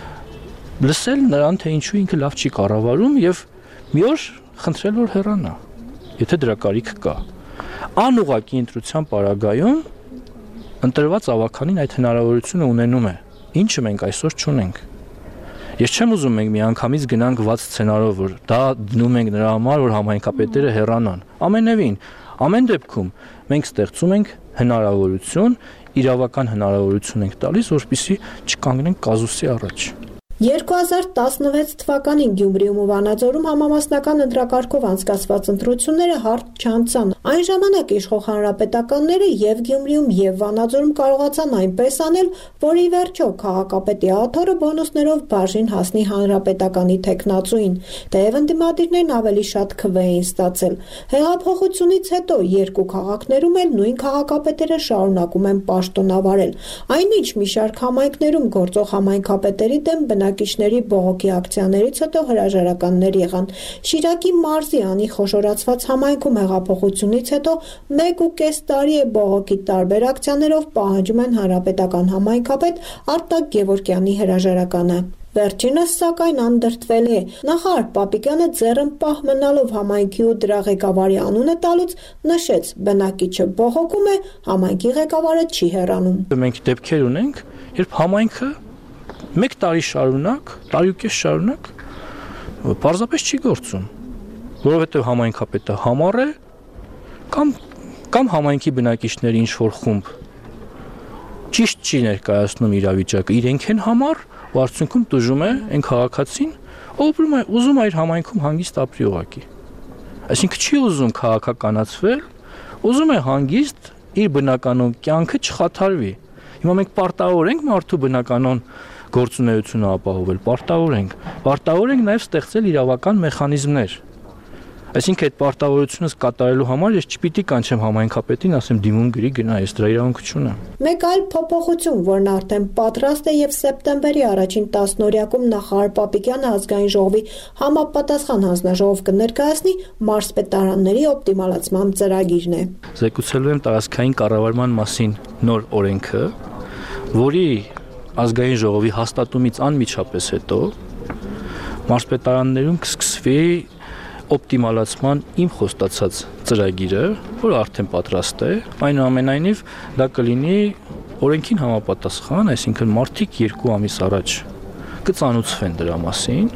լսել նրան, թե ինչու ինքը լավ չի կառավարում եւ մի օր խնդրել որ հեռանա, եթե դրա կարիք կա։ Անուղղակի ընտրության պարագայում ընտրված ավականին այդ հնարավորությունը ունենում է, ինչը մենք այսօր չունենք։ Ես չեմ ուզում մենք միանգամից գնանք վատ սցենարով, որ դա դնում ենք նրա համար, որ համայնքապետերը հեռանան։ Ամենևին, ամեն դեպքում մենք ստեղծում ենք հնարավորություն, իրավական հնարավորություն ենք տալիս, որպեսզի չկանգնենք կազուսի առաջ։ երկու հազար տասնվեց թվականին Գյումրիում ու Վանաձորում համամասնական ընտրակարգով անցկացված ընտրությունները հարթ չանցան։ Այն ժամանակ իշխող հանրապետականները եւ Գյումրիում եւ Վանաձորում կարողացան այնպես անել, որ ի վերջո քաղաքապետի աթոռը բոնուսներով բաժին հասնի հանրապետականի տեխնացուին, թեև ընդդիմադիրներն ավելի շատ քվե էին ստացել։ Հեղափոխությունից հետո երկու քաղաքներում էլ նույն քաղաքապետերը շարունակում են պաշտոնավարել։ Այնինչ մի շարք համայնքներում գործող համայնքապետերի դեմ բնակիչների բողոքի ակցիաներից հետո հրաժարականներ եղան։ Շիրակի մարզի անի խոշորացված համայնքում հեղափոխությունից հետո մեկ ու կես տարի է բողոքի տարբեր ակցիաներով պահանջում են հանրապետական համայնքապետ Արտակ Գևորգյանի հրաժարականը։ Վերջինս սակայն անդրդվել է։ Նախարար Պապիկյանը ձեռն պահ մնալով համայնքի ու դրա ղեկավարի անունը տալուց նշեց՝ բնակիչը բողոքում է, համայնքի ղեկավարը չի հեռանում։ Մենք դեպքեր ունենք, երբ համայնքը մեկ տարի շարունակ, տարյուկես շարունակ պարզապես չի գործում, որովհետև համայնքապետը համառ է կամ կամ համայնքի բնակիչների ինչ-որ խումբ ճիշտ չի ներկայացնում իրավիճակը, իրենք են համառ ու արդյունքում տուժում է այն քաղաքացին, ով ուզում է իր համայնքում հանգիստ ապրի ուղղակի։ Այսինքն չի ուզում քաղաքականացվել, ուզում է հանգիստ իր բնականոն կյանքը չխաթարվի։ Հիմա մենք պարտավոր ենք մարդու բնականոն գործունեությունը ապահովել, պարտավոր ենք։ Պարտավոր ենք նաև ստեղծել իրավական մեխանիզմներ։ Այսինքն այդ պարտավորությունս կատարելու համար ես չպիտի կանչեմ համայնքապետին, ասեմ դիմում գրի գնա, ես դրա իրավունք չունեմ։ Մեկ այլ փոփոխություն, որն արդեն պատրաստ է եւ սեպտեմբերի առաջին տասնօրյակում նախարար Պապիկյանը ազգային ժողովի համապատասխան հանձնաժողով կներկայացնի մարզպետարանների օպտիմալացման ծրագիրն է։ Զեկուցելու եմ տարածքային կառավարման մասին նոր օրենքը, որի ազգային ժողովի հաստատումից անմիջապես հետո մարզպետարաններում կսկսվի օպտիմալացման իմ խոստացած ծրագիրը, որը արդեն պատրաստ է, այնուամենայնիվ դա կլինի օրենքին համապատասխան, այսինքն մարդիկ երկու ամիս առաջ կծանուցվեն դրա մասին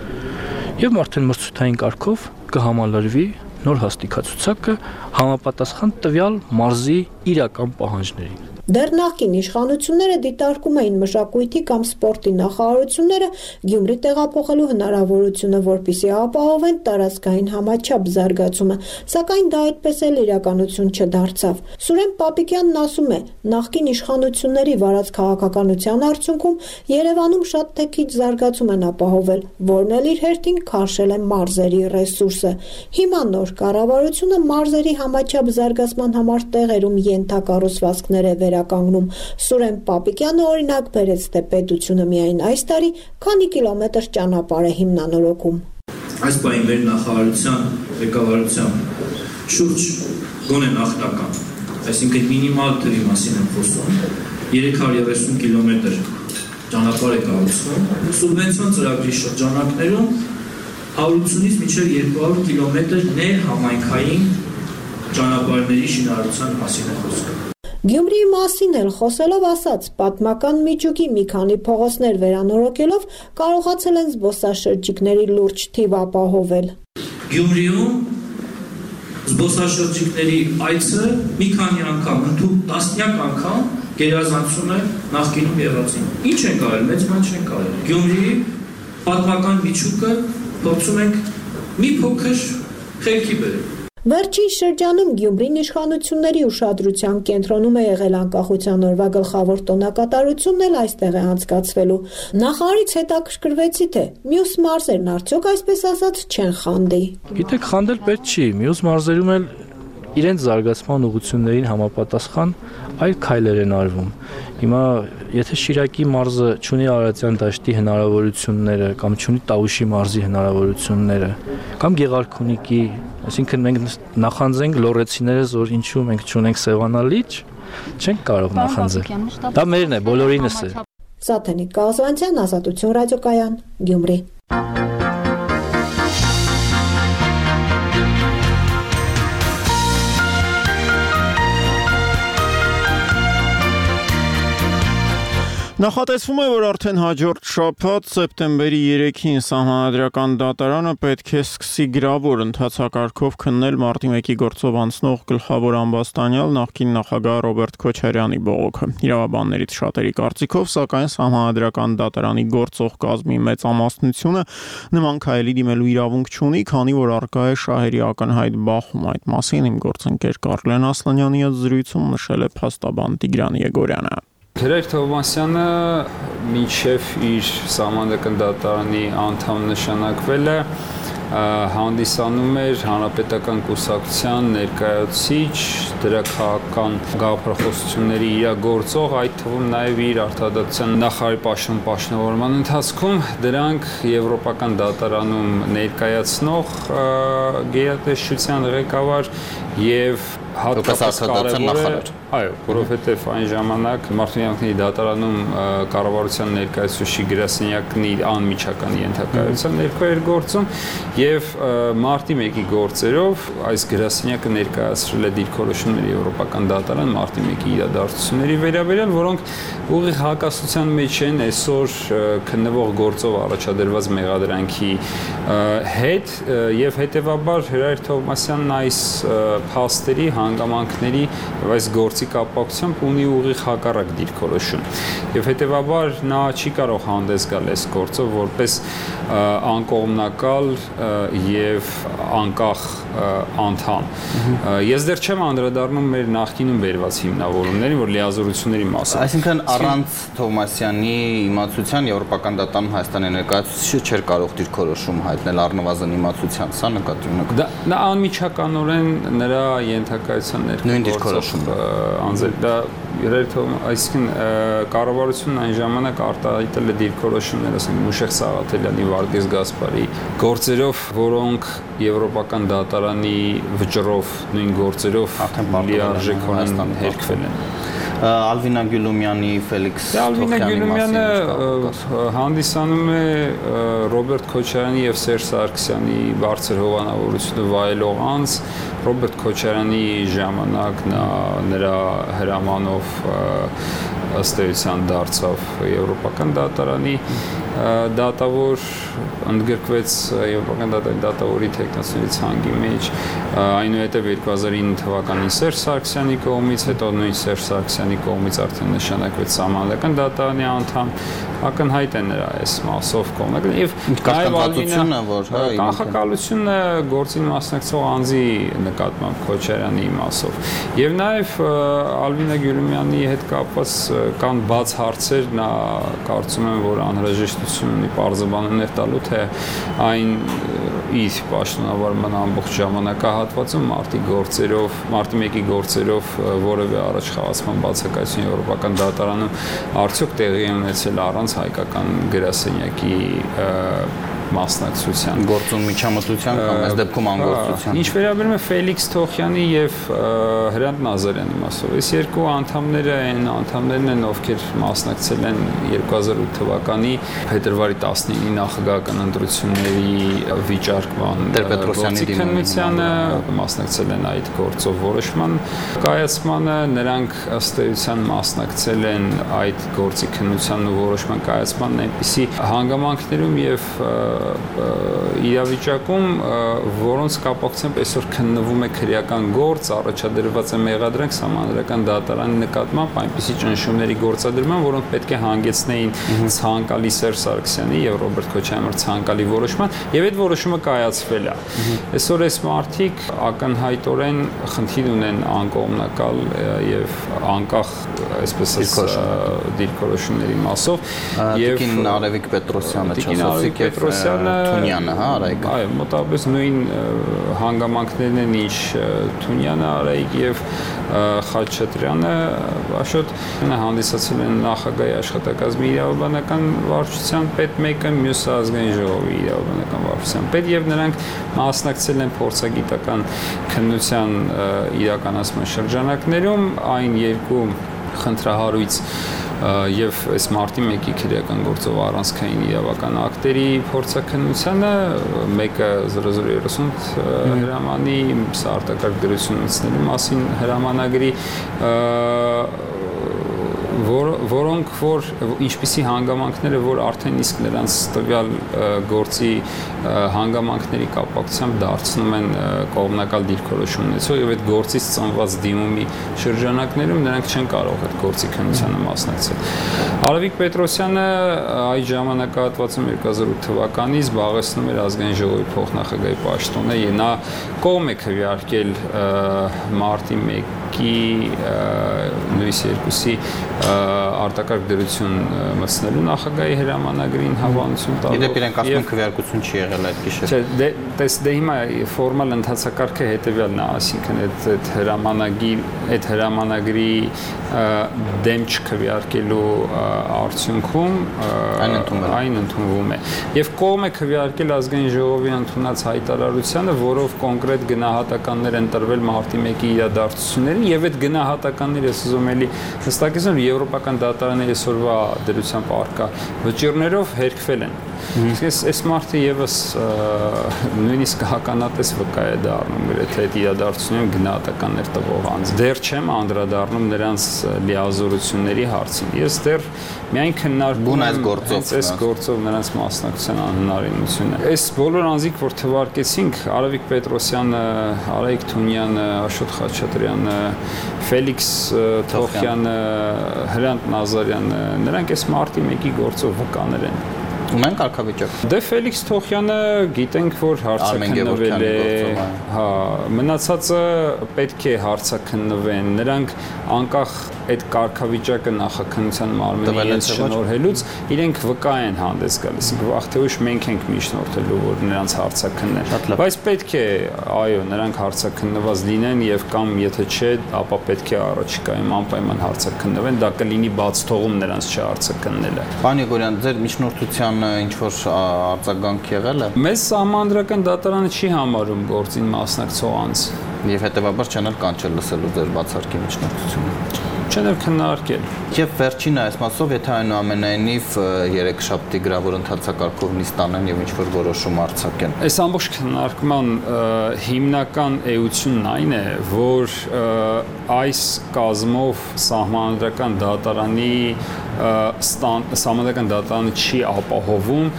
եւ արդեն մրցութային կարգով կհամալրվի նոր հաստիկացուցակը համապատասխան տվյալ մարզի իրական պահանջներին։ Դեռ նախկին իշխանությունները դիտարկում էին մշակույթի կամ սպորտի նախարարությունները Գյումրի տեղափոխելու հնարավորությունը, որպեսզի ապահովեն տարածքային համաչափ զարգացումը, սակայն դա այդպես էլ իրականություն չդարձավ։ Սուրեն Պապիկյանն ասում է, նախկին իշխանությունների վարած քաղաքականության արդյունքում Երևանում շատ թե քիչ զարգացում են ապահովել, որն էլ իր հերթին քարշել է մարզերի ռեսուրսը։ Հիմա նոր կառավարությունը մարզերի համաչափ զարգացման համար տեղերում ենթակառուցվածքներ է վերականգնում։ Սուրեն Պապիկյանը օրինակ բերեց, թե պետությունը միայն այս տարի քանի կիլոմետր ճանապարհ է հիմնանորոգում։ Այս բանի մեր նախարարության ղեկավարությամբ շուրջ գոնե նախնական, այսինքն մինիմալ թվի մասին եմ խոսում, երեք հարյուր երեսուն կիլոմետր ճանապարհ է կառուցվում, սուբվենցիոն ծրագրի շրջանակներում հարյուր ութսունից մինչև երկու հարյուր կիլոմետր ներհամայնքային ճանապարհների շինարարության մասին է խոսքը։ Գյումրիի մասին էլ խոսելով ասաց, պատմական միջուկի մի քանի փողոցներ վերանորոգելով կարողացել են զբոսաշրջիկների լուրջ թիվ ապահովել։ Գյումրիում զբոսաշրջիկների այցը մի քանի անգամ, ընդհանուր տասնյակ անգամ գերազանցում է նախկինում եղածին։ Ինչ են կարել, մեծ բան չեն կարել։ Գյումրիի պատմական միջուկը փորձում ենք մի փոքր խելքի բերել։ Վերջին շրջանում Գյումրին իշխանությունների ուշադրության կենտրոնում է եղել անկախության օրվա գլխավոր տոնակատարությունն էլ այստեղ է անցկացվելու։ Նախարարից հետաքրքրվեցի, թե մյուս մարզերն արդյոք այսպես ասած չեն խանդի։ Գիտեք, խանդել պետք չի, մյուս մարզերում էլ իրենց զարգացման ուղղություններին համապատասխան այլ քայլեր են արվում։ Հիմա եթե Շիրակի մարզը չունի Արարատյան դաշտի հնարավորությունները կամ չունի Տավուշի մարզի հնարավորությունները կամ Գեղարքունիքի, այսինքն մենք նախանձենք լոռեցիներս, որ ինչու մենք չունենք Սևանա լիճ, չենք կարող նախանձել։ Դա մերն է, բոլորինս է։ Սաթենիկ Կազանցյան, Ազատություն ռադիոկայան, Գյումրի։ Նախատեսվում է, որ արդեն հաջորդ շաբաթ սեպտեմբերի երեքին Սահմանադրական դատարանը պետք է սկսի գրավոր ընթացակարգով քննել մարտի մեկի գործով անցնող գլխավոր ամբաստանյալ նախկին նախագահ Ռոբերտ Քոչարյանի բողոքը։ Իրավաբաններից շատերի կարծիքով, սակայն Սահմանադրական դատարանի գործող կազմի մեծամասնությունը նման քայլի դիմելու իրավունք չունի, քանի որ առկա է շահերի ակնհայտ բախում։ Այդ մասին իմ գործընկեր Կարլեն Ասլանյանի հետ զրույցում նշել է փաստաբան Տիգրան Եգորյանը։ Հրայր Թովմասյանը մինչև իր Սահմանադրական դատարանի անդամ նշանակվելը հանդիսանում էր հանրապետական կուսակցության ներկայացուցիչ, դրա քաղաքական գաղափարախոսությունների իրագործող, այդ թվում նաև իր արտադատության նախարարի պաշտոն պաշտոնավորման ընթացքում դրանք եվրոպական դատարանում ներկայացնող գերատեսչության ղեկավար եւ հատկապես կարևոր է, այո, որովհետև այն ժամանակ Մարտունյանքների դատարանում կառավարության ներկայացուցիչի գրասենյակնի անմիջական ենթակայության ներքո էր գործում եւ մարտի մեկի գործերով այս գրասենյակը ներկայացրել է դիրքորոշումների եվրոպական դատարան մարտի մեկի իրադարձությունների վերաբերյալ, որոնք ուղիղ հակասության մեջ են այսօր քննվող գործով առաջադրված մեղադրանքի հետ եւ հետեւաբար Հրայր Թովմասյանն այս փաստերի հանգամանքների եւ այս գործի կապակցությամբ ունի ուղիղ հակառակ դիրքորոշում։ Եվ հետեւաբար նա չի կարող հանդես գալ այս գործով որպես անկողմնակալ եւ անկախ անդամ։ Ես դեռ չեմ անդրադառնում մեր նախկինում բերված հիմնավորումներին, որ լիազորությունների մասը։ Այսինքն առանց Թովմասյանի իմացության Եվրոպական դատարանում Հայաստանի ներկայացուցիչը չէր կարող դիրքորոշում հայտնել առնվազն իմացության, սա նկատի ունեք։ Դա անմիջականորեն նրա ենթակայության ներկայացում անձեր դա երբ այսինքն կառավարությունն այն ժամանակ արտահայտել է դիրքորոշումներ, ասենք Մուշեղ Սաղաթելյանի, Վարգես Գասպարի գործերով, որոնք Եվրոպական դատարանի վճռով նույն գործերով լիարժեքորեն հերքվել են։ Ալվինա Գյուլումյանի, Ֆելիքս Թոխյանի մասին հանդիսանում է Ռոբերտ Քոչարյանի եւ Սերժ Սարգսյանի բարձր հովանավորությունը վայելող անձ։ Ռոբերտ Քոչարյանի ժամանակ նա նրա հրամանով ըստ էության դարձավ Եվրոպական դատարանի դատավոր, ընդգրկվեց Եվրոպական դատարանի դատավորի տեխնացիների ցանկի մեջ, այնուհետև երկու հազար ինը թվականին Սերժ Սարգսյանի կողմից, հետո նույն Սերժ Սարգսյանի կողմից արդեն նշանակվեց Սահմանադրական դատարանի անդամ, ակնհայտ է նրա այս մասով կողմնակալ եւ կաշկանդվածությունը, որ կանխակալությունը գործին մասնակցող անձի նկատմամբ Քոչարյանի մասով եւ նաեւ Ալվինա Գյուլումյանի հետ կապված կան բաց հարցեր, նա կարծում եմ, որ անհրաժեշտություն ունի պարզաբանումներ տալու, թե այն իր պաշտոնավարման ամբողջ ժամանակահատվածում մարտի գործերով, մարտի մեկի գործերով որևէ առաջխաղացման բացակայություն Եվրոպական դատարանում արդյոք տեղի ունեցել առանց հայկական գրասենյակի մասնակցության գործում միջամտության կամ այս դեպքում անգործության։ Ինչ վերաբերում է Ֆելիքս Թոխյանի եւ Հրանտ Նազարյանի մասով, այս երկու անդամները այն անդամներն են, ովքեր մասնակցել են երկու հազար ութ թվականի փետրվարի տասնինի նախագահական ընտրությունների վիճարկման Տեր-Պետրոսյանի քննությանը, մասնակցել են այդ գործով որոշման կայացմանը, նրանք ըստ էության մասնակցել են այդ գործի քննության ու որոշման կայացմանն այնպիսի հանգամանքներում եւ իրավիճակում, որոնց կապակցությամբ այսօր քննվում է քրեական գործ, առաջադրված է մեղադրանք Սահմանադրական դատարանի նկատմամբ այնպիսի ճնշումների գործադրման, որոնք պետք է հանգեցնեին ցանկալի Սերժ Սարգսյանի եւ Ռոբերտ Քոչարյանի ցանկալի որոշման, եւ այդ որոշումը կայացվել է։ Այսօր այս մարդիկ ակնհայտորեն խնդիր ունեն անկողմնակալ եւ անկախ, այսպես ասած, դիրքորոշումների մասով եւ Արևիկ Պետրոսյանը Չասոցիկ եւ Թունյանը, հա, Արայիկ։ Այո, մոտավորապես նույն հանգամանքներն են, ինչ Թունյանը, Արայիկ եւ Խաչատրյանը աշոտ հանդիսացել են նախագահի աշխատակազմի իրավաբանական վարչության պետ մեկը, մյուսը ազգային ժողովի իրավաբանական վարչության պետ եւ նրանք մասնակցել են փորձագիտական քննության իրականացման շրջանակներում այն երկու խնդրահարույց եւ այս մարտի մեկի քրեական գործով առանցքային իրավական ակտերի փորձաքննությանը մեկը զրո զրո երեսունութ հրամանի արտակարգ դրություն ունեցնելու մասին հրամանագրի որ որոնք որ ինչպիսի հանգամանքները որ արդեն իսկ նրանց տվյալ գործի հանգամանքների կապակցությամբ դարձնում են կողմնակալ դիրքորոշում ունեցող եւ այդ գործից ծնված դիմումի շրջանակներում նրանք չեն կարող այդ գործի քննությանը մասնակցել։ Արևիկ Պետրոսյանը այդ ժամանակահատվածում երկու հազար ութ թվականին զբաղեցնում էր ազգային ժողովի փոխնախագահի պաշտոնը եւ նա կողմ է քվեարկել մարտի մեկի նույնիսկ երկուսի արտակարգ դրություն մտցնելու նախագահի հրամանագրին հավանություն տալով։ Իդեպ իրենք ասում են քվեարկություն չի եղել այդ գիշեր։ Չէ, դե տես դե հիմա ֆորմալ ընթացակարգը հետեւյալն է, ասինքն այդ այդ հրամանագրի այդ հրամանագրի դեմ չքվեարկելու արդյունքում այն ընդունվում է։ Եվ կողմ է քվեարկել ազգային ժողովի ընդունած հայտարարությանը, որով կոնկրետ գնահատականներ են տրվել մարտի մեկի իրադարձություններին եւ այդ գնահատականները ես ուզում էլի հստակեցնել Եվրոպական դատարանի այսօրվա դրությամբ արկա վճիռներով հերքվել են։ Իսկ այս այս մարդը եւս նույնիսկ հականատես վկա է դառնում, գրեթե այդ իրադարձությունում գնահատականներ տվող անձ։ Դեռ չեմ անդրադառնում նրանց լիազորությունների հարցին։ Ես դեռ միայն քննարկում եմ այս գործով նրանց մասնակցության անհնարինությունը։ Այս բոլոր անձիկ, որ թվարկեցինք, Արևիկ Պետրոսյանը, Արայիկ Թունյանը, Աշոտ Խաչատրյանը, Ֆելիքս Թոխյանը, Հրանտ Նազարյանը, նրանք այս մարտի մեկի գործով վկաներ են։ Ունեն կարգավիճակ։ Դե Ֆելիքս Թոխյանը գիտենք, որ հարցաքննվել է, հա, մնացածը պետք է հարցաքննվեն։ Նրանք անկախ այդ կարգավիճակը նախաքննության մարմնի իրենց շնորհելուց իրենք վկա են հանդես գալիս։ Վաղ թե ուշ մենք ենք միջնորդելու, որ նրանց հարցաքննեն։ Բայց պետք է, այո, նրանք հարցաքննված լինեն եւ կամ եթե չէ, ապա պետք է առաջիկայում անպայման հարցաքննվեն, դա կլինի բաց թողում նրանց չհարցաքննելը։ Պարոն Եգորյան, ձեր միջնորդության ինչ որ արձագանք եղել է։ Մեզ Սահմանադրական դատարանը չի համարում գործին մասնակցող անձ եւ հետեւաբար չեն էլ կանչել լսելու ձեր բացարկի միջնորդությունը։ Չեն էլ քննարկել։ Եվ վերջինը այս մասով, եթե այնուամենայնիվ երեքշաբթի գրավոր ընթացակարգով նիստ անեն եւ ինչ որ որոշում արձակեն։ Այս ամբողջ քննարկման հիմնական էությունն այն է, որ այս կազմով Սահմանադրական դատարանի Սահմանադրական դատարանը չի ապահովում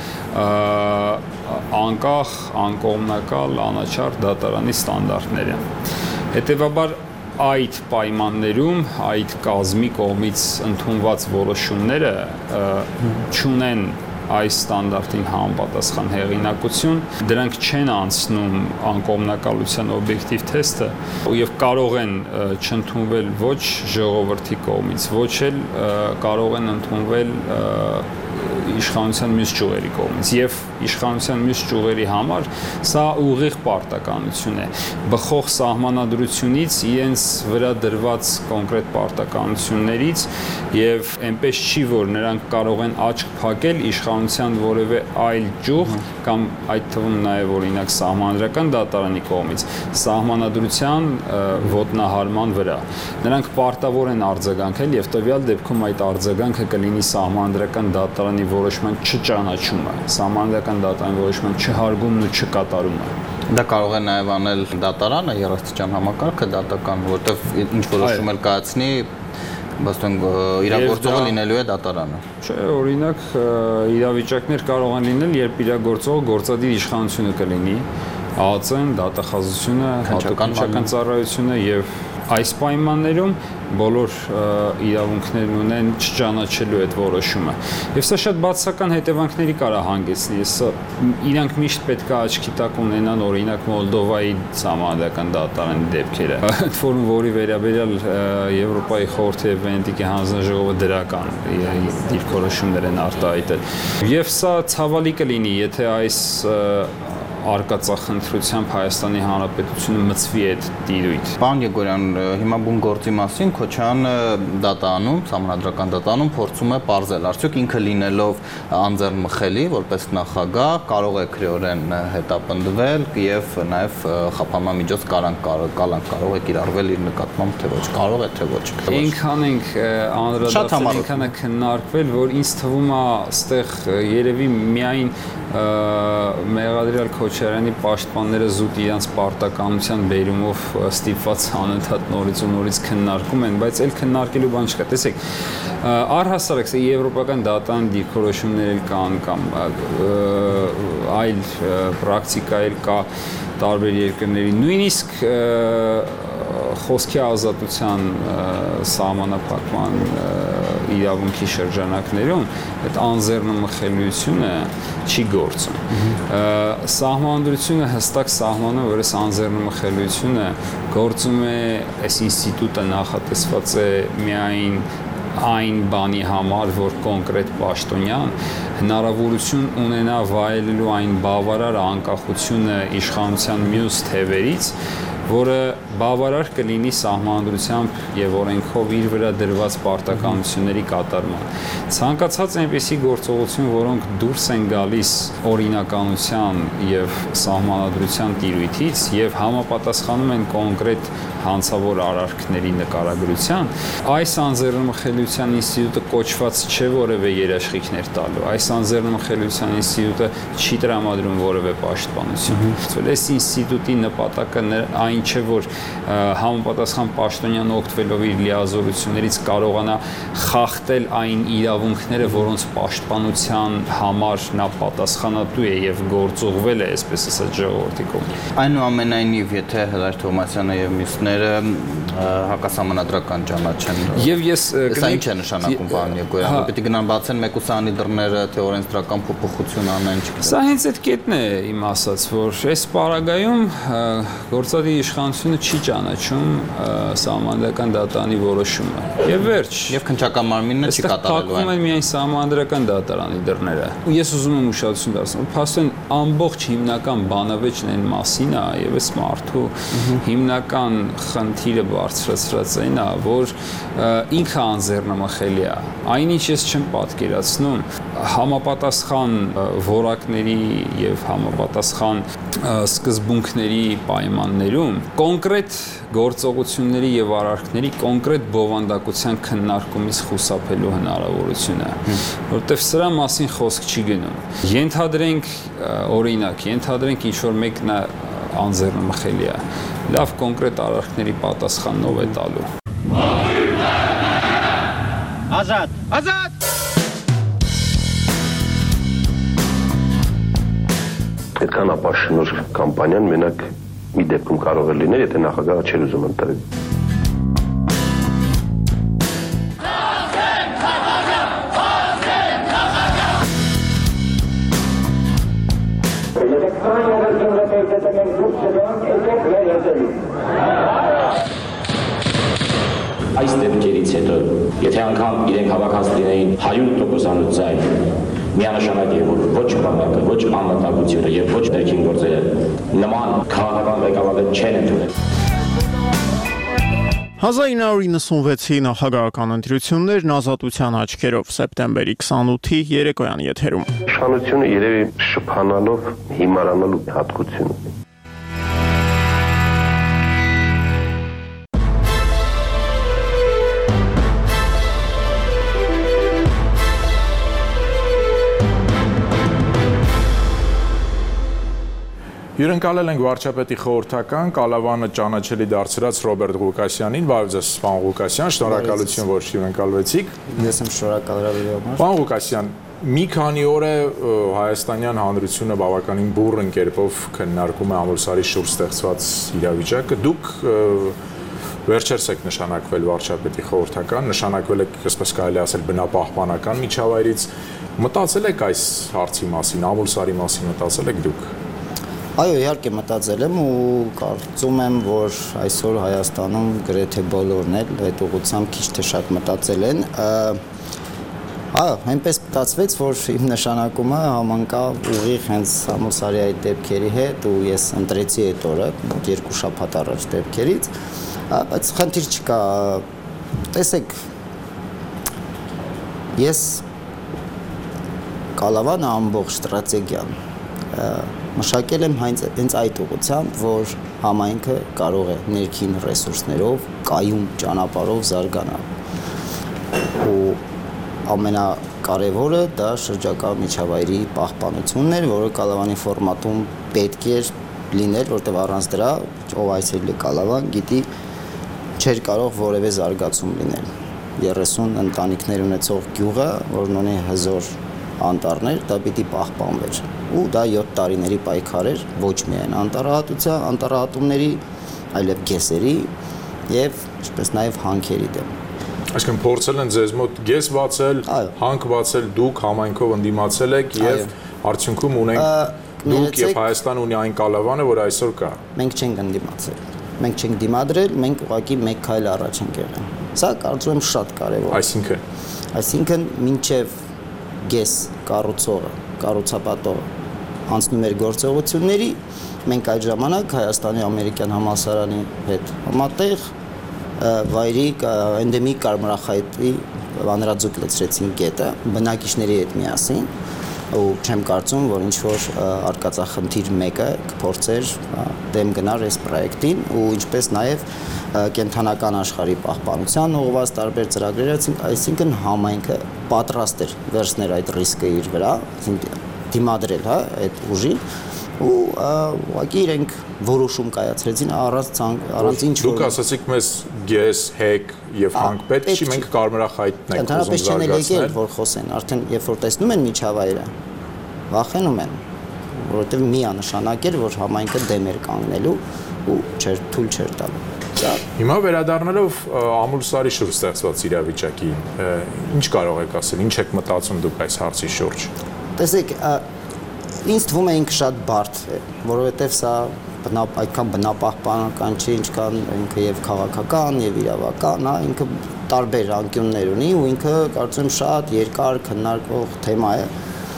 անկախ, անկողմնակալ, անաչառ դատարանի ստանդարտները։ Հետևաբար այդ պայմաններում այդ կազմի կողմից ընդունված որոշումները չունեն այս ստանդարտին համապատասխան հեղինակություն, դրանք չեն անցնում անկողմնակալության օբյեկտիվ թեստը եւ կարող են չընդունվել ոչ ժողովրդի կողմից, ոչ էլ կարող են ընդունվել իշխանության մյուս ճյուղերի կողմից եւ իշխանության մյուս ճյուղերի համար սա ուղիղ պարտականություն է բխող սահմանադրությունից իրենց վրա դրված կոնկրետ պարտականություններից եւ այնպես չի որ նրանք կարող են աչք փակել իշխանության որևէ այլ ճյուղ կամ այդ թվում նաեւ օրինակ Սահմանադրական դատարանի կողմից սահմանադրության ոտնահարման վրա նրանք պարտավոր են արձագանքել եւ տվյալ դեպքում այդ արձագանքը կլինի Սահմանադրական դատարանի որոշման չճանաչումը, Սահմանադրական դատարանի որոշման չհարգումն ու չկատարումը։ Դա կարող է նաև անել դատարանը, երաժշտության համակարգը դատական, որտեղ ինչ որոշում էլ կայացնի, բաստոն իրագործողը լինելու է դատարանը։ Չէ, օրինակ իրավիճակներ կարող են լինել, երբ իրագործողը գործադիր իշխանությունը կլինի, ԱԱԾ-ն, դատախազությունը, հատուկ ծառայությունը եւ այս պայմաններում բոլոր իրավունքներն ունեն չճանաչելու այդ որոշումը։ Եվ սա շատ բացասական հետևանքների կարող հանգեցնի։ Սա իրանք միշտ պետք է աչքի տակ ունենան օրինակ Մոլդովայի Սահմանադրական դատարանի դեպքերը, ընդ որում որի վերաբերյալ Եվրոպայի խորհրդի եւ Վենետիկի հանձնաժողովը դրական դիրքորոշումներ են արտահայտել։ Եվ սա ցավալի կլինի, եթե այս արկածախնդրությամբ Հայաստանի Հանրապետությունը մցվի այդ տիրույթ։ Պարոն Եգորյան, հիմա բուն գործի մասին Քոչարյանը դատանում, Սահմանադրական դատանում փորձում է պարզել, արդյոք ինքը լինելով անձեռնմխելի, որպես նախագահ, կարող է քրեորեն հետապնդվել եւ նաեւ խափանամիջոց կալանք կարող է կիրառվել իր նկատմամբ, թե ոչ, կարող է թե ոչ։ Այնքան ենք անդրադարձել, այնքան է քննարկվել, որ ինձ թվում է, այստեղ երևի միայն մեղադրյալ Քոչարյանի պաշտպանները զուտ իրենց պարտականության բերումով ստիպված անընդհատ նորից ու նորից քննարկում են, բայց այլ քննարկելու բան չկա։ Տեսեք, առհասարակ եվրոպական դատարանի դիրքորոշումներ կան կամ այլ պրակտիկա կա տարբեր երկրների, նույնիսկ խոսքի ազատության սահմանափակման իրավունքի շրջանակներում այդ անձեռնմխելիությունը չի գործում։ Սահմանադրությունը հստակ սահմանում, որ այս անձեռնմխելիությունը գործում է, այս ինստիտուտը նախատեսված է միայն այն բանի համար, որ կոնկրետ պաշտոնյան հնարավորություն ունենա վայելելու այն բավարար անկախությունը իշխանության մյուս թևերից, որը բավարար կլինի սահմանադրությամբ եւ օրենքով իր վրա դրված պարտականությունների կատարման։ Ցանկացած այնպիսի գործողություն, որոնք դուրս են գալիս օրինականության եւ սահմանադրության տիրույթից եւ համապատասխանում են կոնկրետ հանցավոր արարքների նկարագրության, այս անձեռնմխելիության ինստիտուտը կոչված չէ որևէ երաշխիքներ տալու։ Այս անձեռնմխելիության ինստիտուտը չի տրամադրում որևէ պաշտպանություն։ Այս ինստիտուտի նպատակը այն չէ, որ համապատասխան պաշտոնյան օգտվելով իր լիազորություններից կարողանա խախտել այն իրավունքները, որոնց պաշտպանության համար նա պատասխանատու է եւ գործողվել է, այսպես ասած, ժողովրդի կողմից։ Այնուամենայնիվ, եթե Հրաշ Թովմասյանը եւ մյուսները հակասահմանադրական ճանաչեն, եւ ես սա ինչ է նշանակում, պարոն Եկոյան, որ պիտի գնան բացեն մեկուսանի դռները, թե օրենսդրական փոփոխություն անեն, չգիտեմ։ Սա հենց այդ կետն է իմ ասած, որ այս պարագայում գործադի իշխանությունը չի ճանաչում սահմանադրական դատարանի որոշումը։ Եվ վերջ։ Եվ քննչական մարմինը չի կատարելու այն։ Փակվում են միայն սահմանադրական դատարանի դռները։ Ես ուզում եմ ուշադրություն դարձնել, փաստորեն ամբողջ հիմնական բանավեճն այն մասին է, եւ այս մարդու հիմնական խնդիրը բարձրացրած այն է, որ ինքը անձեռնմխելի է։ Այնինչ ես չեմ պատկերացնում համապատասխան որակների եւ համապատասխան սկզբունքների պայմաններում կոնկրետ գործողությունների եւ արարքների կոնկրետ բովանդակության քննարկումից խուսափելու հնարավորությունը, որովհետեւ սրա մասին խոսք չի գնում։ Ենթադրենք օրինակ, ենթադրենք ինչ որ մեկն անձեռնմխելի է, լավ կոնկրետ արարքների պատասխանով է տալու։ Ազատ, ազատ։ Այդքան ապաշնոր կամպանիան մենակ մի դեպքում կարող է լինել, եթե նախագահը չէր ուզում ընտրել։ Այս դեպքերից հետո, եթե անգամ իրենք հավաքած լինեին հարյուր տոկոսանոց ձայն, միանշանակ է, որ ոչ բանակը, ոչ անվտանգությունը եւ ոչ ներքին գործերը նման քաղաքական ղեկավարներ չեն ընդունել։ հազար ինը հարյուր նվաթ նախագահական ընտրություններն ազատության աչքերով սեպտեմբերի քսանութի երեկոյան եթերում։ Իշխանությունը երևի շփանալով հիմարանալու հատկություն ունի։ Հյուրընկալել ենք վարչապետի խորհրդական Կալավանը ճանաչելի դարձրած Ռոբերտ Ղուկասյանին, բարև ձեզ, պարոն Ղուկասյան, շնորհակալություն, որ հյուրընկալվեցիք։ Ես եմ շնորհակալ հրավերի համար։ Պարոն Ղուկասյան, մի քանի օր է հայաստանյան հանրությունը բավականին բուռն կերպով քննարկում է Ամուլսարի շուրջ ստեղծված իրավիճակը։ Դուք վերջերս եք նշանակվել վարչապետի խորհրդական, նշանակվել եք, այսպես կարելի ասել, բնապահպանական միջավայրից։ Մտածել եք այս հարցի մասին, Ամուլսարի մասին մտածել եք դուք։ Այո, իհարկե մտածել եմ ու կարծում եմ, որ այսօր Հայաստանում գրեթե բոլորն էլ այդ ուղղությամբ քիչ թե շատ մտածել են։ Այո, այնպես մտածվեց, որ իմ նշանակումը համընկա ուղիղ հենց Ամուլսարի այդ դեպքերի հետ ու ես ընտրեցի այդ օրը, երկու շաբաթ առաջ դեպքերից, բայց խնդիր չկա։ Տեսեք, ես Կալավանը ամբողջ ստրատեգիան մշակել եմ հենց այդ ուղղությամբ, որ համայնքը կարող է ներքին ռեսուրսներով, կայուն ճանապարհով զարգանալ։ Ու ամենակարևորը դա շրջակա միջավայրի պահպանությունն էր, որը Կալավանի ֆորմատում պետք էր լինել, որտեղ առանց դրա ով այսօր Կալավան գիտի չէր կարող որևէ զարգացում լինել։ երեսուն ընտանիքներ ունեցող գյուղը, որն ունի հզոր անտառներ, դա պիտի պահպանվեր։ Ու դա յոթ տարիների պայքար էր, ոչ միայն անտառահատության, անտառահատումների, այլև գեսերի եւ ինչպես նաեւ հանքերի դեմ։ Այսինքն փորձել են ձեզ մոտ գես բացել, հանք բացել, դուք համայնքով ընդդիմացել եք եւ արդյունքում ունենք դուք եւ Հայաստան ունի այն Կալավանը, որ այսօր կա։ Մենք չենք ընդդիմացել։ Մենք չենք դիմադրել, մենք ուղղակի մեկ քայլ առաջ ենք եղել։ Սա կարծում եմ շատ կարեւոր է։ Այսինքն Այսինքն մինչեւ գես կառուցողը, կառուցապատողը անցնում էր գործողությունների, մենք այդ ժամանակ Հայաստանի ամերիկյան համալսարանի հետ համատեղ վայրի էնդեմիկ կարմրախայտի վանրաձուկ լցրեցին կետը բնակիչների հետ միասին ու չեմ կարծում, որ ինչ-որ արկածախնդիր մեկը կփորձեր դեմ գնար այս պրոյեկտին ու ինչպես նաև կենթանական աշխարհի պահպանության ուղղված տարբեր ծրագրեր, այսինքն համայնքը պատրաստ էր վերցնել այդ ռիսկը իր վրա, դիմադրել, հա, այդ ուժին ու ուղղակի իրենք որոշում կայացրեցին առանց առանց ինչ որ դուք ասացիք մեզ գես, հեկ եւ հանք պետք չի, մենք կարմրախայտն ենք ուզում զարգացնել, որ խոսեն, արդեն երբ որ տեսնում են միջավայրը, վախենում են, որովհետեւ միանշանակ էր, որ համայնքը դեմ էր կանգնելու ու չէր թույլ չէր տալու։ Հիմա վերադառնալով Ամուլսարի շուրջ ստեղծված իրավիճակին, ինչ կարող եք ասել, ինչ եք մտածում դուք այս հարցի շուրջ։ Տեսեք, ինձ թվում է ինքը շատ բարդ է, որովհետև սա այդքան բնապահպանական չի, ինչքան ինքը եւ քաղաքական եւ իրավական, հա, ինքը տարբեր անկյուններ ունի ու ինքը կարծում եմ շատ երկար քննարկվող թեմա է։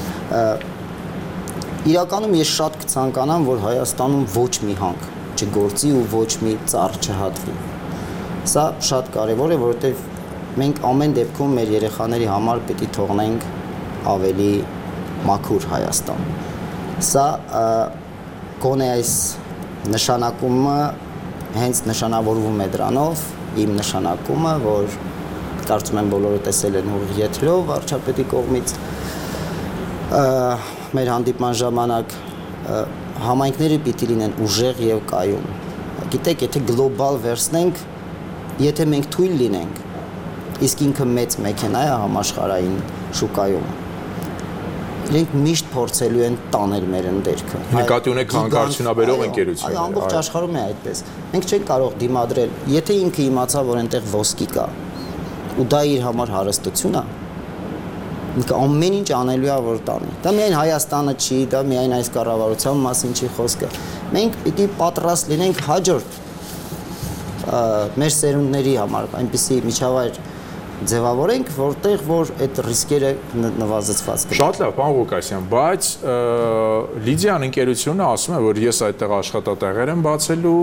Իրականում ես շատ կցանկանամ, որ Հայաստանում ոչ մի հանք չգործի ու ոչ մի ծառ չհատվի։ Սա շատ կարևոր է, որովհետև մենք ամեն դեպքում մեր երեխաների համար պետք է թողնենք ավելի մաքուր Հայաստան։ Սա գոնե այս նշանակումը հենց նշանավորվում է դրանով, իմ նշանակումը, որ կարծում եմ բոլորը տեսել են ուղիղ եթերով վարչապետի կողմից մեր հանդիպման ժամանակ համայնքները պիտի լինեն ուժեղ եւ կայուն։ Գիտեք, եթե գլոբալ վերցնենք, եթե մենք թույլ լինենք, իսկ ինքը մեծ մեքենա է համաշխարհային շուկայում, իրենք միշտ փորձելու են տանել մեր ընդերքը։ Նկատի ունեք հանքարդյունաբերող ընկերություն։ Այո, ամբողջ աշխարհում է այդպես։ Մենք չենք կարող դիմադրել, եթե ինքը իմացա, որ այնտեղ ոսկի կա, ու դա իր համար հարստություն է, ինքը ամեն ինչ անելու է, որ տանի։ Դա միայն Հայաստանը չի, դա միայն այս կառավարության մասին չի խոսքը։ Մենք պիտի պատրաստ լինենք հաջորդ մեր սերունդների համար, այնպիսի միջավայր ձևավորենք, որտեղ որ այդ ռիսկերը նվազեցված կլինեն։ Շատ լավ, պարոն Ղուկասյան, բայց Լիդիան ընկերությունը ասում է, որ ես այդտեղ աշխատատեղեր եմ բացելու,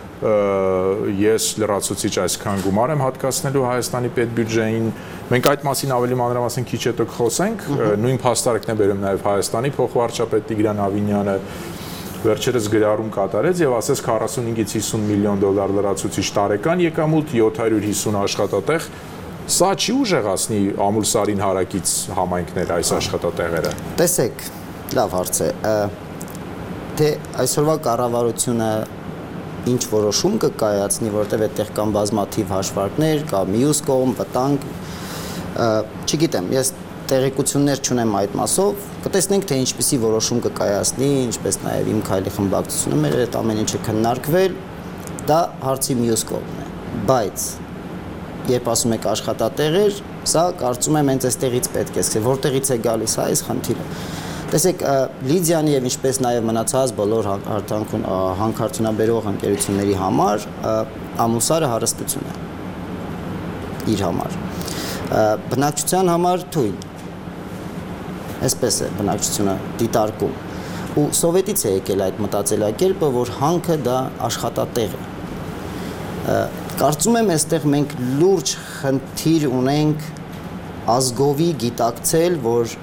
ես լրացուցիչ այսքան գումար եմ հատկացնելու Հայաստանի պետբյուջեին։ Մենք այդ մասին ավելի մանրամասն քիչ հետո կխոսենք, նույն փաստարկն է բերում նաև Հայաստանի փոխվարչապետ Տիգրան Ավինյանը վերջերս գրառում կատարեց եւ ասեց քառասունհինգից հիսուն միլիոն դոլար լրացուցիչ տարեկան եկամուտ, յոթ հարյուր հիսուն աշխատատեղ։ Սա չի ուժեղացնի Ամուլսարին հարակից համայնքներ այս աշխատատեղերը։ Տեսեք, լավ հարց է։ Թե այսօրվա կառավարությունը ինչ որոշում կկայացնի, որտեղ այդտեղ կան բազմաթիվ հաշվարկներ, կա մյուս կողմ, վտանգ, չգիտեմ, ես տեղեկություններ չունեմ այդ մասով, կտեսնենք թե ինչպիսի որոշում կկայացնի, ինչպես նաև իմ քայլի խմբակցությունը մեր այդ ամեն ինչը քննարկվել, դա հարցի մյուս կողմն է, բայց երբ ասում եք աշխատատեղեր, սա կարծում եմ հենց այստեղից պետք է սկսել, որտեղից է գալիս այս խնդիրը։ Տեսեք, Լիդիանի եւ ինչպես նաեւ մնացած բոլոր հանքարդյունաբերող ընկերությունների համար Ամուլսարը հարստություն է իր համար։ Բնակչության համար թույն։ Այսպես է բնակչությունը դիտարկում։ Ու սովետից է եկել այդ մտածելակերպը, որ հանքը դա աշխատատեղ է։ Կարծում եմ, այստեղ մենք լուրջ խնդիր ունենք ազգովի գիտակցել, որ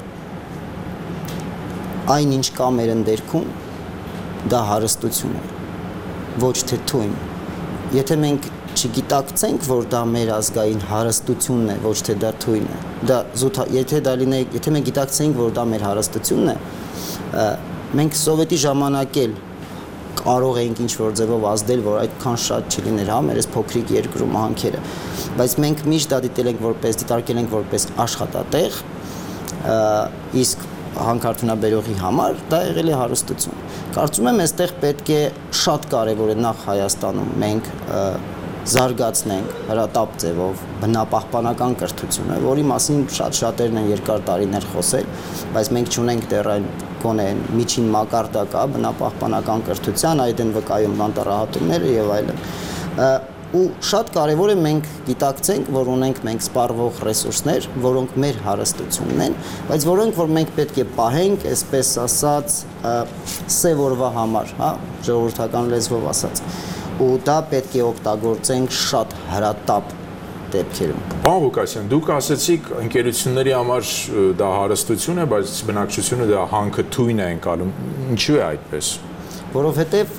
այն ինչ կա մեր ընդերքում, դա հարստություն է, ոչ թե թույն։ Եթե մենք չգիտակցենք, որ դա մեր ազգային հարստությունն է, ոչ թե դա թույն է, դա զուտ, եթե դա լինի, եթե մենք գիտակցենք, որ դա մեր հարստությունն է, մենք սովետի ժամանակ էլ կարող էինք ինչ-որ ձևով ազդել, որ այդքան շատ չլիներ, հա, մեր այս փոքրիկ երկրում հանքերը, բայց մենք միշտ դա դիտել ենք որպես, դիտարկել ենք որպես աշխատատեղ, իսկ հանքարդյունաբերողի համար դա եղել է հարստություն։ Կարծում եմ, այստեղ պետք է շատ կարևոր է նախ Հայաստանում մենք զարգացնենք հրատապ ձևով բնապահպանական կրթությունը, որի մասին շատ շատերն են երկար տարիներ խոսել, բայց մենք չունենք դեռ այն գոնե միջին մակարդակը բնապահպանական կրթության, այդ են վկայում անտառահատումները եւ այլն։ ու շատ կարևոր է մենք գիտակցենք, որ ունենք մենք սպառվող ռեսուրսներ, որոնք մեր հարստությունն են, բայց որոնք որ մենք պետք է պահենք, այսպես ասած, սև օրվա համար, հա, ժողովրդական լեզվով ասած։ Ու դա պետք է օգտագործենք շատ հրատապ դեպքերում։ Պարոն Ղուկասյան, դուք ասացիք ընկերությունների համար դա հարստություն է, բայց բնակչությունը դա հանքը թույն է ընկալում։ Ինչու է այդպես։ Որովհետև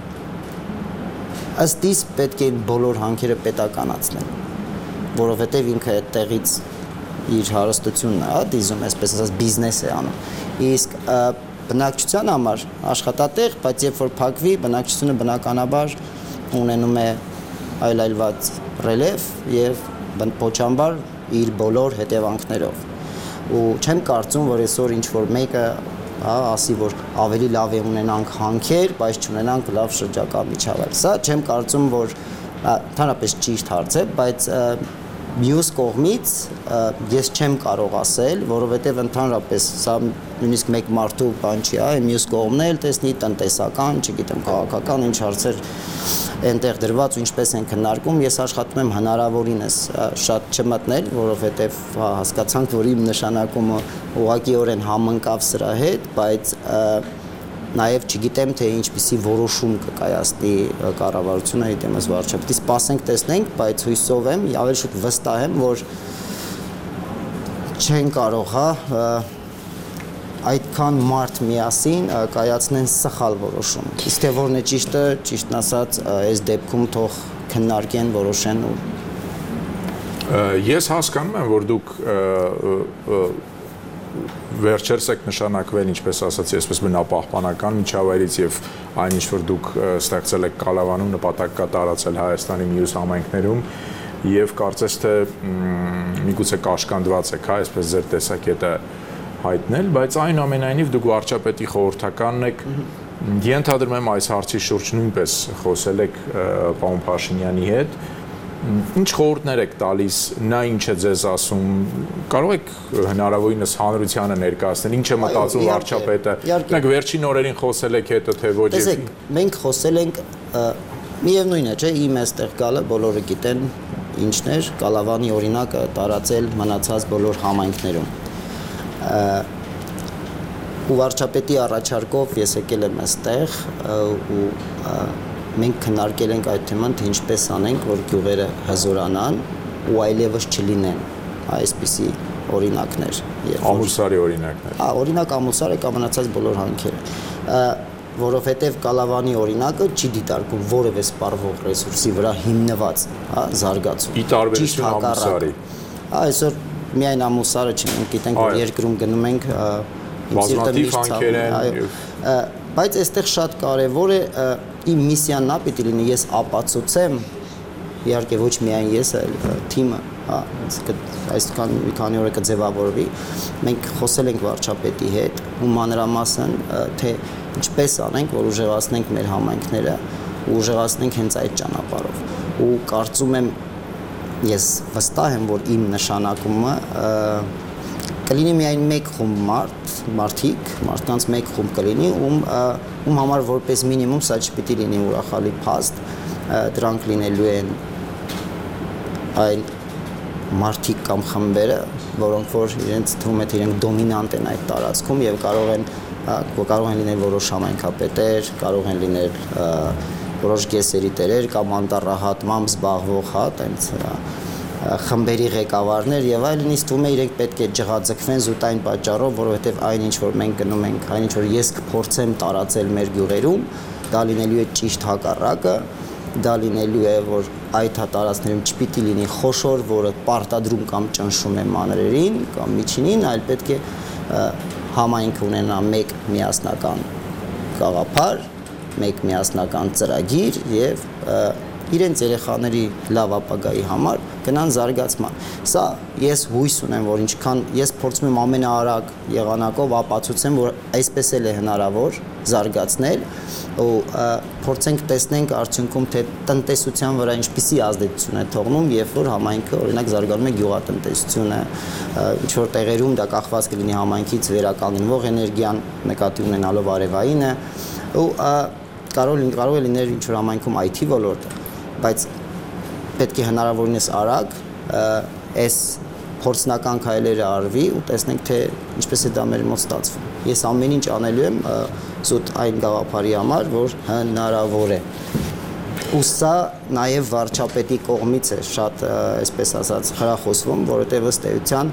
ըստ իս պետք է բոլոր հանքերը պետականացնել, որովհետև ինքը այդտեղից իր հարստությունն է, դիզում, այսպես ասած, բիզնես է անում։ Իսկ բնակչության համար աշխատատեղ, բայց երբ որ փակվի, բնակչությունը բնականաբար ունենում է այլայլված ռելիեֆ եւ փոչամբար իր բոլոր հետևանքներով։ Ու չեմ կարծում, որ այսօր ինչ որ մեկը ասի, որ ավելի լավ է ունենանք հանքեր, բայց չունենանք լավ շրջակա միջավայր։ Սա չեմ կարծում, որ ընդհանրապես ճիշտ հարց է, բայց մյուս կողմից ես չեմ կարող ասել, որովհետև ընդհանրապես սա նույնիսկ մեկ մարդու բան չի, այ մյուս կողմն էլ տեսնի տնտեսական, չգիտեմ, քաղաքական ինչ հարցեր այնտեղ դրված ու ինչպես են քննարկում, ես աշխատում եմ հնարավորինս շատ չմտնել, որովհետև հասկացանք, որ իմ նշանակումը ուղղակիորեն համընկավ սրա հետ, բայց նաև չգիտեմ, թե ինչպիսի որոշում կկայացնի կառավարությունը այդ դեմս վարչապետի, սպասենք տեսնենք, բայց հույսով եմ, ավելի շուտ վստահ եմ, որ չեն կարող, հա, այդքան մարդ միասին կայացնեն սխալ որոշում։ Իսկ թե որն է ճիշտը, ճիշտն ասած, այս դեպքում թող քննարկեն, որոշեն ու Ես հասկանում եմ, որ դուք վերջերս եք նշանակվել, ինչպես ասացի, այսպես բնապահպանական միջավայրից եւ այն ինչ որ դուք ստեղծել եք Կալավանում, նպատակ կա տարածել Հայաստանի մյուս համայնքներում եւ կարծես թե միգուցե կաշկանդված եք, հա, այսպես ձեր տեսակետը հայտնել, բայց այնուամենայնիվ դուք վարչապետի խորհրդականն եք, ենթադրում եմ այս հարցի շուրջ նույնպես խոսել եք պարոն Փաշինյանի հետ, ինչ խորհուրդներ եք տալիս, նա ինչ է ձեզ ասում, կարող եք հնարավորինս հանրությանը ներկայացնել, ինչ է մտածում վարչապետը, մենք վերջին օրերին խոսել եք հետը, թե ոչ եւ մենք խոսել ենք, միևնույն է, չէ, իմ այստեղ գալը բոլորը գիտեն ինչն էր, Կալավանի օրինակը տարածել մնացած բոլոր համայնքներում։ Ու վարչապետի առաջարկով ես եկել եմ այստեղ ու մենք քննարկել ենք այդ թեման, թե ինչպես անենք, որ գյուղերը հզորանան ու այլևս չլինեն այսպիսի օրինակներ։ Ամուլսարի օրինակներ։ Հա, օրինակ Ամուլսարը կամ մնացած բոլոր հանքերը, որովհետև Կալավանի օրինակը չի դիտարկում որևէ սպառվող ռեսուրսի վրա հիմնված, հա, զարգացում։ Ի տարբերություն Ամուլսարի։ Այսօր միայն Ամուլսարը չենք, գիտենք, որ երկրում գնում ենք, իմ սիրտը միշտ ցավում է, բայց այստեղ շատ կարևոր է իմ միսիան նա պիտի լինի, ես ապացուցեմ, իհարկե ոչ միայն ես, այլ թիմը, հա, այսքան մի քանի օր կձևավորվի, մենք խոսել ենք վարչապետի հետ ու մանրամասն, թե ինչպես անենք, որ ուժեղացնենք մեր համայնքները ու ուժեղացնենք հենց այդ ճանապարհով։ Ու կարծում եմ, ես վստահ եմ, որ իմ նշանակումը կլինի միայն մեկ խումբ մարդ, մարդիկ, մարդկանց մեկ խումբ կլինի, ում ում համար որպես մինիմում սա չպիտի լինի ուրախալի փաստ, դրանք լինելու են այն մարդիկ կամ խմբերը, որոնք որ իրենց թվում է թե իրենք դոմինանտ են այդ տարածքում եւ կարող են կարող են լինել որոշ համայնքապետեր, կարող են լինել որոշ գեսերի տերեր կամ անտառահատմամբ զբաղվող հա, այնց խմբերի ղեկավարներ եւ այլն, իսկ թվում է իրենք պետք է ջղաձգվեն զուտ այն պատճառով, որովհետեւ այն ինչ որ մենք գնում ենք, այն ինչ որ ես կփորձեմ տարածել մեր գյուղերում, դա լինելու է ճիշտ հակառակը, դա լինելու է, որ այդ տարածքներում չպիտի լինի խոշոր, որը պարտադրում կամ ճնշում է մանրերին կամ միջինին, այլ պետք է համայնք ունենա մեկ միասնական գաղափար, մեկ միասնական ծրագիր եւ իրենց երեխաների լավ ապագայի համար գնան զարգացման։ Սա ես հույս ունեմ, որ ինչքան ես փորձում եմ ամենաարագ եղանակով ապացուցեմ, որ այսպես էլ է հնարավոր զարգացնել ու փորձենք տեսնենք արդյունքում թե տնտեսության վրա ինչպիսի ազդեցություն է թողնում, երբ որ համայնքը օրինակ զարգանում է գյուղատնտեսությունը, ինչ որ տեղերում դա կախված կլինի համայնքից վերականգնվող էներգիան նկատի ունենալով արևայինը ու կարող կարող է լինել ինչ որ համայնքում այ թի ոլորտը, բայց պետք է հնարավորինս արագ այս փորձնական քայլերը արվի ու տեսնենք թե ինչպես է դա մեր մոտ ստացվում։ Ես ամեն ինչ անելու եմ զուտ այն գաղափարի համար, որ հնարավոր է։ Ու սա նաև վարչապետի կողմից է շատ, այսպես ասած, խրախուսվում, որովհետև ըստ էության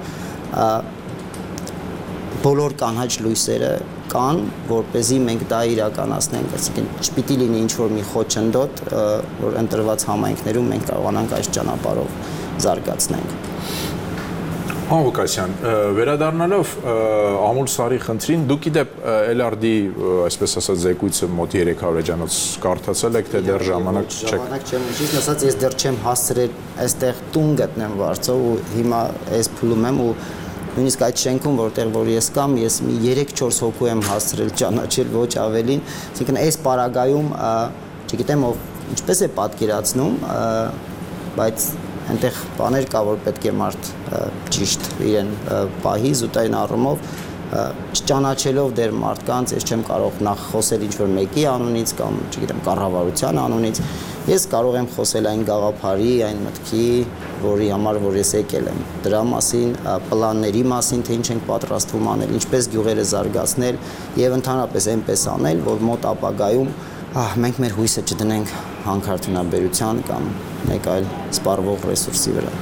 բոլոր կանաչ լույսերը կան, որպեսզի մենք դա իրականացնենք, այսինքն չպիտի լինի ինչ-որ մի խոչընդոտ, որ ընտրված համայնքներում մենք կարողանանք այս ճանապարհով զարգացնենք։ Ղուկասյան, վերադառնալով Ամուլսարի խնդրին, դուք իդեպ L R D, այսպես ասած, զեկույցը մոտ երեք հարյուր էջանոց կարդացել եք, թե դեռ ժամանակ չեք։ Ժամանակ չեմ, ճիշտ ասած, ես դեռ չեմ հասցրել այստեղ տուն գտնեմ վարձով ու հիմա այս փուլում եմ ու նույնիսկ այդ շենքում, որտեղ որ ես կամ, ես մի երեք-չորս հոգու եմ հասցրել ճանաչել, ոչ ավելին, այսինքն այս պարագայում, չգիտեմ ով ինչպես է պատկերացնում, բայց այնտեղ բաներ կա, որ պետք է մարդ ճիշտ իրեն պահի զուտային առումով, չճանաչելով դեր մարդկանց, ես չեմ կարող նախ խոսել ինչ-որ մեկի անունից կամ, չգիտեմ, կառավարության անունից, ես կարող եմ խոսել այն գաղափարի, այն մտքի, որի համար, որ ես եկել եմ, դրա մասին, պլանների մասին, թե ինչ ենք պատրաստվում անել, ինչպես գյուղերը զարգացնել եւ ընդհանրապես այնպես անել, որ մոտ ապագայում մենք մեր հույսը չդնենք հանքարդյունաբերության կամ մեկ այլ սպառվող ռեսուրսի վրա։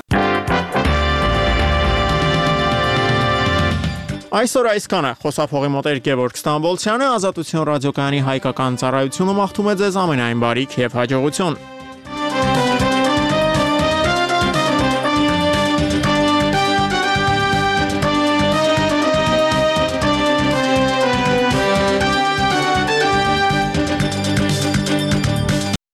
Այսօր այսքանը խոսափողի մոտ էր Գևորգ Ստամբոլցյանը, Ազատություն ռադիոկայանի հայկական ծառայությունը մաղթում է ձեզ ամենայն բարիք եւ հաջողություն։